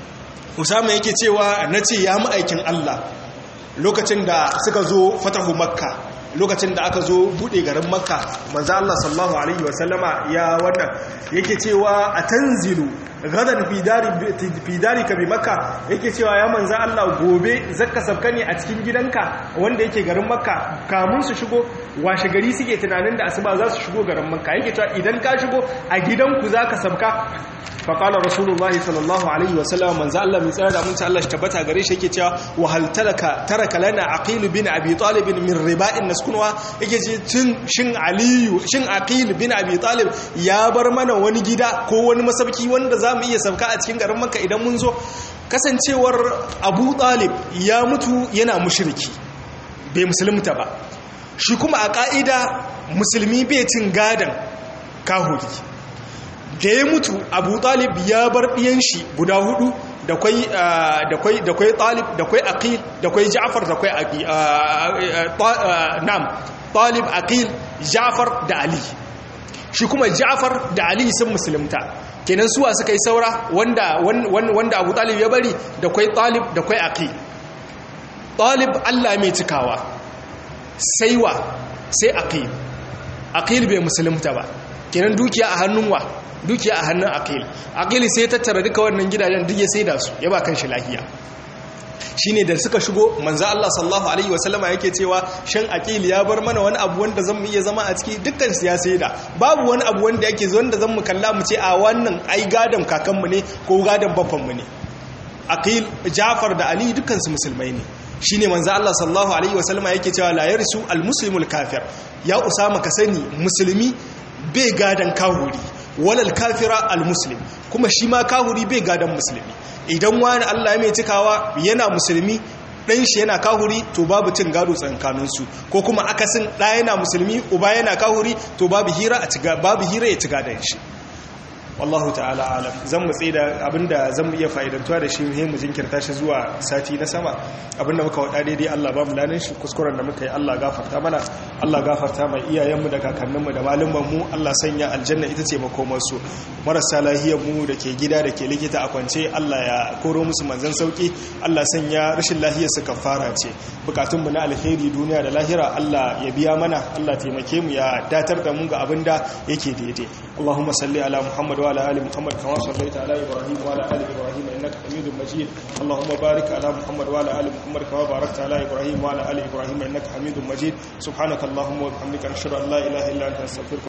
Usama yake cewa nace ya ma'aikin Allah lokacin da suka zo fatahu Makka, lokacin da aka zo bude garin Makka, manzo Allah sallallahu alaihi wasallama ya wannan yake cewa atanzilu gadan fi dari fi darika bi Makka, yake cewa ya manzo Allah gobe zakka sabka ne a cikin gidanka wanda yake garin Makka. Kamun su shigo washe gari suke tunanin da asuba za su shigo garin Makka, yake cewa idan ka shigo a gidanku zaka sabka. faƙala rasulullahi sallallahu alaihi wasallam, manzo Allah mai tsara da mun Allah shi tabbata gare shi yake cewa wa hal talaka taraka lana aqil bin abi talib min riba'in naskunwa, yake ce tun shin aliyu shin aqil bin abi talib ya bar mana wani gida ko wani masauki wanda zamu iya sauka a cikin garin Makka idan mun zo. Kasancewar Abu Talib ya mutu yana mushriki, bai musulunta ba. Shi kuma a ka'ida musulmi bai cin gadan kahuri da ya mutu Abu Talib ya bar ɗiyan shi guda hudu da kwai da kwai da kwai Talib da kwai Aqil da kwai Ja'far da kwai Aqil na'am Talib Aqil Ja'far da Ali shi kuma Ja'far da Ali sun musulunta kenan suwa suka yi saura wanda wanda Abu Talib ya bari da kwai Talib da kwai Aqil Talib Allah mai cikawa sai wa sai Aqil Aqil bai musulunta ba kenan dukiya a hannun wa dukiya a hannun Aqil Aqil sai tattara duka wannan gidajen duk ya saida su ya ba kan shi lafiya shine da suka shigo manzo Allah sallallahu alaihi wasallama yake cewa shan Aqil ya bar mana wani abu wanda zamu iya zama a ciki dukkan su ya saida babu wani abu wanda yake wanda zamu kalla mu ce a wannan ai gadan kakanmu ne ko gadan babban mu ne Aqil Ja'far da Ali dukkan su musulmai ne shine manzo Allah sallallahu alaihi wasallama yake cewa la yarsu almuslimul kafir ya Usama ka sani musulmi bai gadan kahuri walal kafira almuslim kuma shi ma kahuri bai gadan musulmi idan wani Allah mai cikawa yana musulmi dan shi yana kahuri to babu cin gado tsakaninsu ko kuma akasin da yana musulmi uba yana kahuri to babu hira a ciga babu hira ya ciga da shi wallahu ta'ala alam zan mu tsida abinda zan mu iya fa'idantuwa da shi ne mu jinkirta shi zuwa sati na sama abinda muka wada daidai Allah ba mu lanin shi kuskuren da muka yi Allah gafarta mana Allah gafarta mai iyayenmu da kakanninmu da malumman mu Allah sanya aljanna ita ce makomar su marasa lahiyar mu da ke gida da ke likita a kwance Allah ya koro musu manzan sauki Allah sanya rashin lahiyar su kafara ce bukatun mu na alheri duniya da lahira Allah ya biya mana Allah taimake mu ya datar da mu ga abinda yake daidai Allahumma salli ala Muhammad wa على آل محمد كما صليت على إبراهيم وعلى آل إبراهيم إنك حميد مجيد اللهم بارك على محمد وعلى آل محمد كما باركت على إبراهيم وعلى آل إبراهيم إنك حميد مجيد سبحانك اللهم وبحمدك نشهد أن لا إله إلا أنت نستغفرك